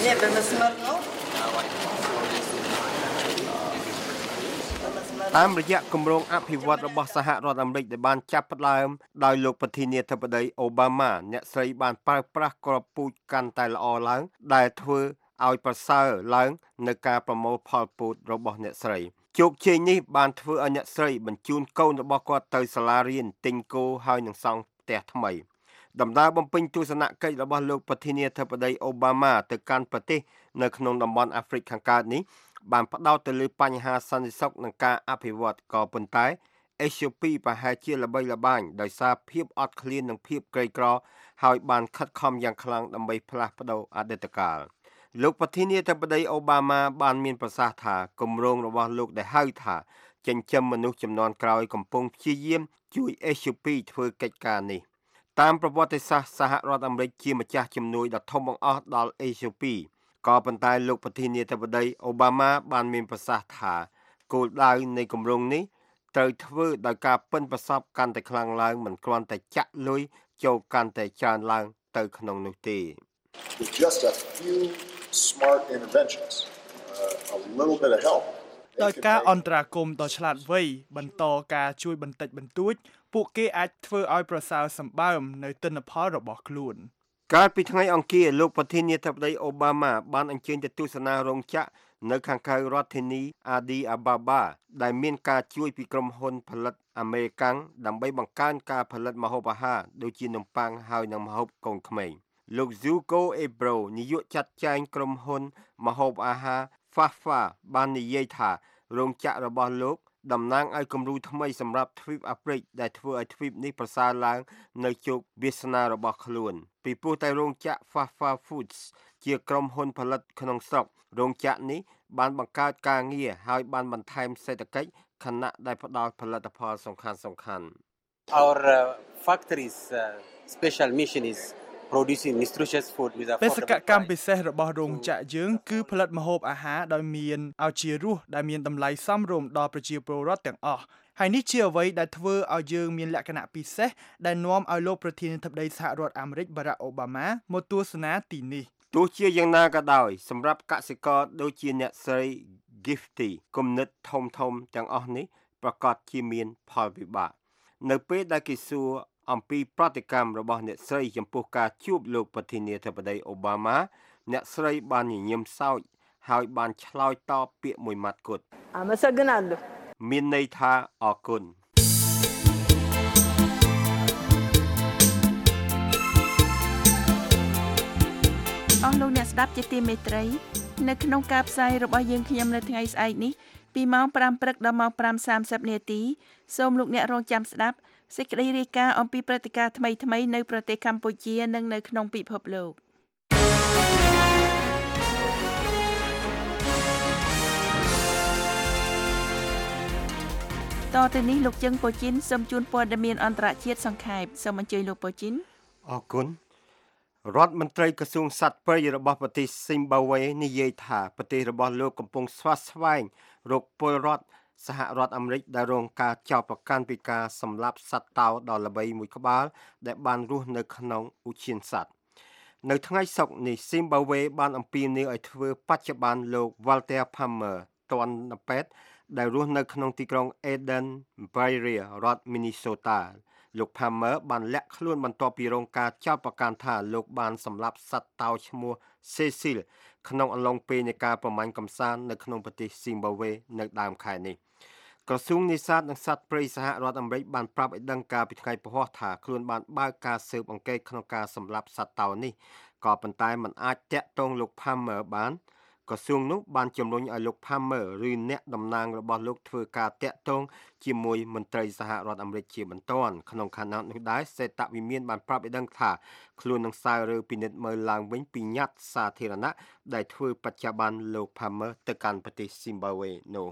D: តាមរយៈគម្រោងអភិវឌ្ឍរបស់សហរដ្ឋអាមេរិកដែលបានចាប់ផ្ដើមដោយលោកប្រធានាធិបតីអូបាម៉ាអ្នកស្រីបានប្រើប្រាស់ក្របពូជកាន់តែល្អឡើងដែលធ្វើឲ្យប្រសើរឡើងនៅការប្រមូលផលពូជរបស់អ្នកស្រីជោគជ័យនេះបានធ្វើឲ្យអ្នកស្រីបញ្ជូនកូនរបស់គាត់ទៅសាលារៀនទិញគោហើយនឹងសង់ផ្ទះថ្មីដំណើរបំពេញទស្សនកិច្ចរបស់លោកប្រធានាធិបតីអូបាម៉ាទៅកាន់ប្រទេសនៅក្នុងតំបន់អាហ្វ្រិកខាងកើតនេះបានផ្ដោតទៅលើបញ្ហាសន្តិសុខនិងការអភិវឌ្ឍក៏ប៉ុន្តែអេធីអូពីប្រហែលជាល្បីល្បាញដោយសារភាពអត់ឃ្លាននិងភាពក្រីក្រហើយបានខិតខំយ៉ាងខ្លាំងដើម្បីផ្លាស់ប្ដូរអតីតកាលលោកប្រធានាធិបតីអូបាម៉ាបានមានប្រសាសន៍ថាគម្រោងរបស់លោកដែលហៅថាចិញ្ចឹមមនុស្សជំនាន់ក្រោយកំពុងព្យាយាមជួយអេធីអូពីធ្វើកិច្ចការនេះតាមប្រវត្តិសាស្ត្រសហរដ្ឋអាមេរិកជាម្ចាស់ជំនួយដ៏ធំបង្អស់ដល់អេធីអូពីក៏ប៉ុន្តែលោកប្រធានាធិបតីអូបាម៉ាបានមានប្រសាសន៍ថាគោលដៅនៃគម្រោងនេះត្រូវធ្វើដោយការប៉ិនប្រសប់កាន់តែខ្លាំងឡើងមិនគ្រាន់តែចាក់លុយចូលកាន់តែច្រើនឡើងទៅក្នុងនោះទេ
P: Just a few smart interventions, a little bit of help.
Q: ដោយការអន្តរាគមន៍ដ៏ឆ្លាតវៃបន្តការជួយបន្តិចបន្តួចពួកគេអាចធ្វើឲ្យប្រសើរសម្បើមនៅទិន្នផលរបស់ខ្លួន
D: កាលពីថ្ងៃអង្គារលោកប្រធានាធិបតីអូបាម៉ាបានអញ្ជើញទៅទស្សនារោងចក្រនៅខាងក្រៅរដ្ឋធានី Addis Ababa ដែលមានការជួយពីក្រុមហ៊ុនផលិតអាមេរិកាំងដើម្បីបង្កើនការផលិតម្ហូបអាហារដូចជានំប៉័ងហើយនិងម្ហូបកូនក្មេងលោក Zuko Ebro នាយកចាត់ចែងក្រុមហ៊ុនម្ហូបអាហារ Fafa បាននិយាយថារោងចក្ររបស់លោកតំណាងឲ្យគំរូថ្មីសម្រាប់ទ្វីបអាហ្វ្រិកដែលធ្វើឲ្យទ្វីបនេះប្រសើរឡើងនៅជោគវាសនារបស់ខ្លួនពីព្រោះតែរោងចក្រ Fafa Foods ជាក្រុមហ៊ុនផលិតក្នុងស្រុករោងចក្រនេះបានបង្កើតការងារហើយបានបន្ថែមសេដ្ឋកិច្ចខណៈដែលផ្ដល់ផលិតផលសំខាន់ៗ
R: Our factory's special mission is producing nutritious food with a
Q: បេសកកម្មពិសេសរបស់រោងចក្រយើងគឺផលិតម្ហូបអាហារដោយមានឱជារសដែលមានតម្លៃសមរម្យដល់ប្រជាពលរដ្ឋទាំងអស់ហើយនេះជាអ្វីដែលធ្វើឲ្យយើងមានលក្ខណៈពិសេសដែលនាំឲ្យលោកប្រធានាធិបតីសហរដ្ឋអាមេរិក Barack Obama មកទស្សនាទីនេះ
D: ទោះជាយ៉ាងណាក៏ដោយសម្រាប់កសិករដូចជាអ្នកស្រី Gifty គំនិតធំទាំងអស់នេះប្រកាសជាមានផលវិបាកនៅពេលដែលគេសួរអំពីប្រតិកម្មរបស់អ្នកស្រីចំពោះការជួបលោកប្រធានាធិបតីអូបាម៉ាអ្នកស្រីបានញញឹមសើចហើយបានឆ្លើយតបពាក្យមួយម៉ាត់គត់មានន័យថាអរគុណ
C: អស់លោកអ្នកស្ដាប់ជាទីមេត្រីនៅក្នុងការផ្សាយរបស់យើងខ្ញុំនៅថ្ងៃស្អែកនេះពីម៉ោង 5 ព្រឹកដល់ម៉ោង 5:30 នាទីសូមលោកអ្នករងចាំស្ដាប់សេចក្តីរាយការណ៍អំពីព្រឹត្តិការណ៍ថ្មីៗនៅប្រទេសកម្ពុជានិងនៅក្នុងពិភពលោកតទៅនេះលោកជឹងប៉ូជីនសូមជូនព័ត៌មានអន្តរជាតិសង្ខេបសូមអញ្ជើញលោកប៉ូជីន
D: អរគុណរដ្ឋមន្ត្រីក្រសួងសត្វព្រៃរបស់ប្រទេសស៊ីមបាវេនិយាយថាប្រទេសរបស់លោកកំពុងស្វាស្វែងរកពលរដ្ឋសហរដ្ឋអាមេរិកដែលរងការចោទប្រកាន់ពីការសម្លាប់សត្វតោដ៏ល្បីមួយក្បាលដែលបានរស់នៅក្នុងឧទ្យានសត្វនៅថ្ងៃសុក្រនេះស៊ីមបាវេបានអំពាវនាវឲ្យធ្វើបច្ចុប្បន្នលោក Walter Palmer ទណ្ឌពេទ្យដែលរស់នៅក្នុងទីក្រុង Eden Prairie រដ្ឋ Minnesota លោក Palmer បានលាក់ខ្លួនបន្ទាប់ពីរងការចោទប្រកាន់ថាលោកបានសម្លាប់សត្វតោឈ្មោះ Cecil ក្នុងអំឡុងពេលនៃការប្រមាញ់កម្សាន្តនៅក្នុងប្រទេសស៊ីមបាវេនៅដើមខែនេះក្រសួងនេសាទនិងសត្វព្រៃសហរដ្ឋអាមេរិកបានប្រាប់ឲ្យដឹងការពីថ្ងៃពហុថាខ្លួនបានបើកការស៊ើបអង្កេតក្នុងការសម្លាប់សត្វតោនេះក៏ប៉ុន្តែมันអាចតាក់ទងលោក Palmer បានក្រសួងនោះបានជំរុញឲ្យលោក Palmer ឬអ្នកតំណាងរបស់លោកធ្វើការតាក់ទងជាមួយមន្ត្រីសហរដ្ឋអាមេរិកជាបន្ទាន់ក្នុងខណៈនោះដែរសេតវិមានបានប្រាប់ឲ្យដឹងថាខ្លួននឹងសាររើពិនិត្យមើលឡើងវិញពីញត្តិសាធារណៈដែលធ្វើបច្ចុប្បន្នលោក Palmer ទៅកាន់ប្រទេសស៊ីមបាវេនោះ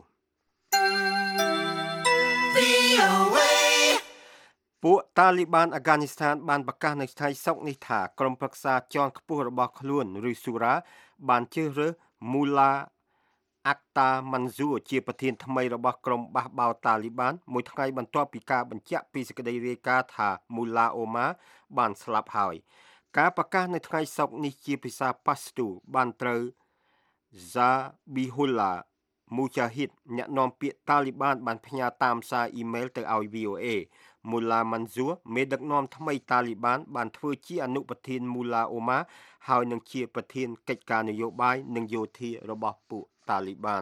D: ពួកតាលីបានអាហ្គានីស្ថានបានប្រកាសនៅថ្ងៃសុក្រនេះថាក្រុមប្រឹក្សាជាន់ខ្ពស់របស់ខ្លួនឬស៊ូរ៉ាបានជ្រើសរើសមូឡាអាក់តាម៉ាន់ស៊ូជាប្រធានថ្មីរបស់ក្រុមបះបោរតាលីបានមួយថ្ងៃបន្ទាប់ពីការបញ្ជាក់ពីសេចក្តីរាយការណ៍ថាមូឡាអូម៉ាបានស្លាប់ហើយការប្រកាសនៅថ្ងៃសុក្រនេះជាភាសាប៉ាស្ទូបានត្រូវ Zabihullah Mujahid អ្នកនាំពាក្យតាលីបានបានផ្ញើតាមសារអ៊ីមែលទៅឲ្យ VOA មូឡាម៉ាន់ស៊ូមេដឹកនាំថ្មីតាលីបានធ្វើជាអនុប្រធានមូឡាអូម៉ាហើយនឹងជាប្រធានកិច្ចការនយោបាយនិងយោធារបស់ពួកតាលីបាន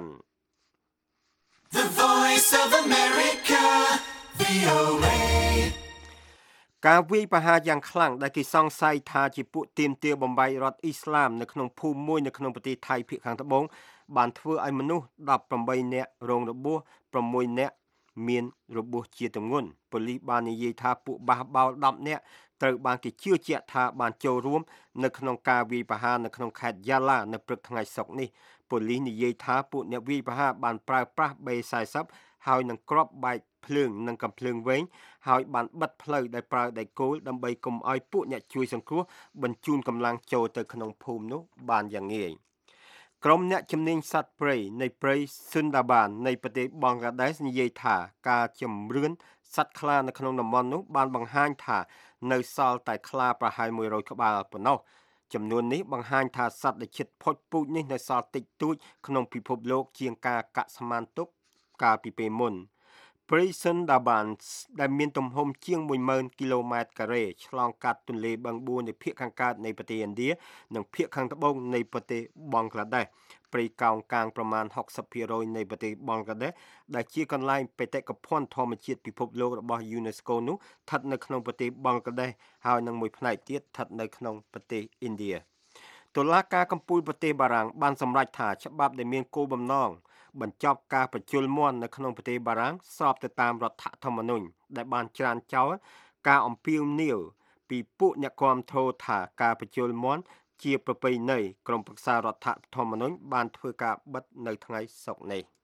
D: The Voice of America VOA ការវាយប្រហារយ៉ាងខ្លាំងដែលគេសង្ស័យថាជាពួកទាមទារបំបីរដ្ឋអ៊ីស្លាមនៅក្នុងភូមិមួយនៅក្នុងប្រទេសថៃភាគខាងត្បូងបានធ្វើឲ្យមនុស្ស18នាក់រងរបួស6នាក់មានរបួសជាទម្ងន់ប៉ូលីសបាននិយាយថាពួកបះបោរ10នាក់ត្រូវបានគេជឿជាក់ថាបានចូលរួមនៅក្នុងការវាយប្រហារនៅក្នុងខេត្តយ៉ាឡានៅព្រឹកថ្ងៃសុក្រនេះប៉ូលីសនិយាយថាពួកអ្នកវាយប្រហារបានប្រើប្រាស់ B40 ហើយនឹងគ្រាប់បែកភ្លើងនិងកាំភ្លើងវែងហើយបានបិទផ្លូវដោយប្រើដែកគោលដើម្បីកុំឲ្យពួកអ្នកជួយសង្គ្រោះបញ្ជូនកម្លាំងចូលទៅក្នុងភូមិនោះបានយ៉ាងងាយក្រុមអ្នកជំនាញសត្វព្រៃនៃព្រៃស៊ុនដាបាននៃប្រទេសបង់ក្លាដេសនិយាយថាការជំរឿនសត្វខ្លានៅក្នុងតំបន់នោះបានបង្ហាញថានៅសល់តែខ្លាប្រហែល100ក្បាលប៉ុណ្ណោះចំនួននេះបង្ហាញថាសត្វដែលជិតផុតពូជនេះនៅសល់តិចតួចក្នុងពិភពលោកជាងការកាក់ស្មានទុកកាលពីពេលមុនព្រៃស៊ុនដាបានដែលមានទំហំជាង 10000 គីឡូម៉ែត្រការ៉េឆ្លងកាត់ទន្លេបឹងបួនៅភាគខាងកើតនៃប្រទេសឥណ្ឌានិងភាគខាងត្បូងនៃប្រទេសបង់ក្លាដេសព្រៃកោងកាងប្រមាណ 60% នៃប្រទេសបង់ក្លាដេសដែលជាកន្លែងបេតិកភណ្ឌធម្មជាតិពិភពលោករបស់ UNESCO នោះស្ថិតនៅក្នុងប្រទេសបង់ក្លាដេសហើយនឹងមួយផ្នែកទៀតស្ថិតនៅក្នុងប្រទេសឥណ្ឌាតុលាការកំពូលប្រទេសបារាំងបានសម្រេចថាច្បាប់ដែលមានគោលបំណងបញ្ចប់ការប្រជុលមាន់នៅក្នុងប្រទេសបារាំងស្របទៅតាមរដ្ឋធម្មនុញ្ញដែលបានច្រានចោលការអំពាវនាវពីពួកអ្នកគាំទ្រថាការប្រជុលមាន់ជាប្រពៃណីក្រុមប្រឹក្សារដ្ឋធម្មនុញ្ញបានធ្វើការបិទនៅថ្ងៃសុក្រនេះ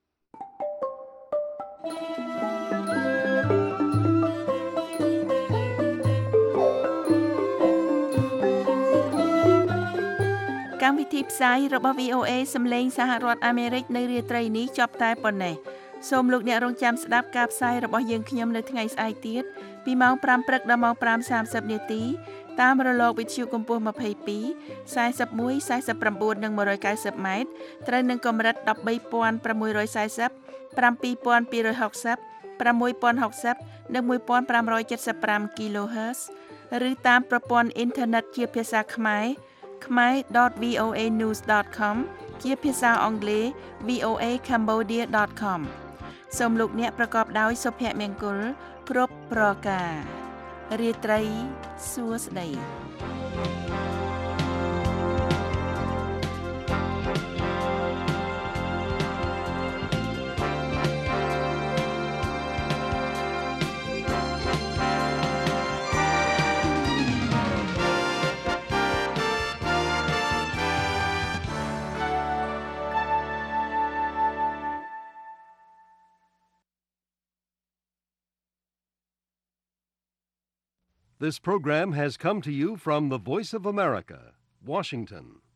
C: កម្មវិធីផ្សាយរបស់ VOA សម្លេងសហរដ្ឋអាមេរិកនៅរាត្រីនេះចប់តែប៉ុណ្ណេះសូមលោកអ្នករងចាំស្ដាប់ការផ្សាយរបស់យើងខ្ញុំនៅថ្ងៃស្អែកទៀតពីម៉ោង 5 ព្រឹកដល់ម៉ោង 5:30 នាទីតាមរលកវិទ្យុកម្ពស់ 22 41 49 និង 190 ម៉ែត្រត្រូវនឹងកម្រិត 13640 7260 60និង1575 kHz ឬតាមប្រព័ន្ធអ៊ីនធឺណិតជាភាសាខ្មែរ khmer.voanews.com ជាភាសាអង់គ្លេស voacambodia.com សូមលោកអ្នកប្រកបដោយសុភមង្គលគ្រប់ប្រការរាត្រីសួស្តី
A: This program has come to you from the Voice of America, Washington.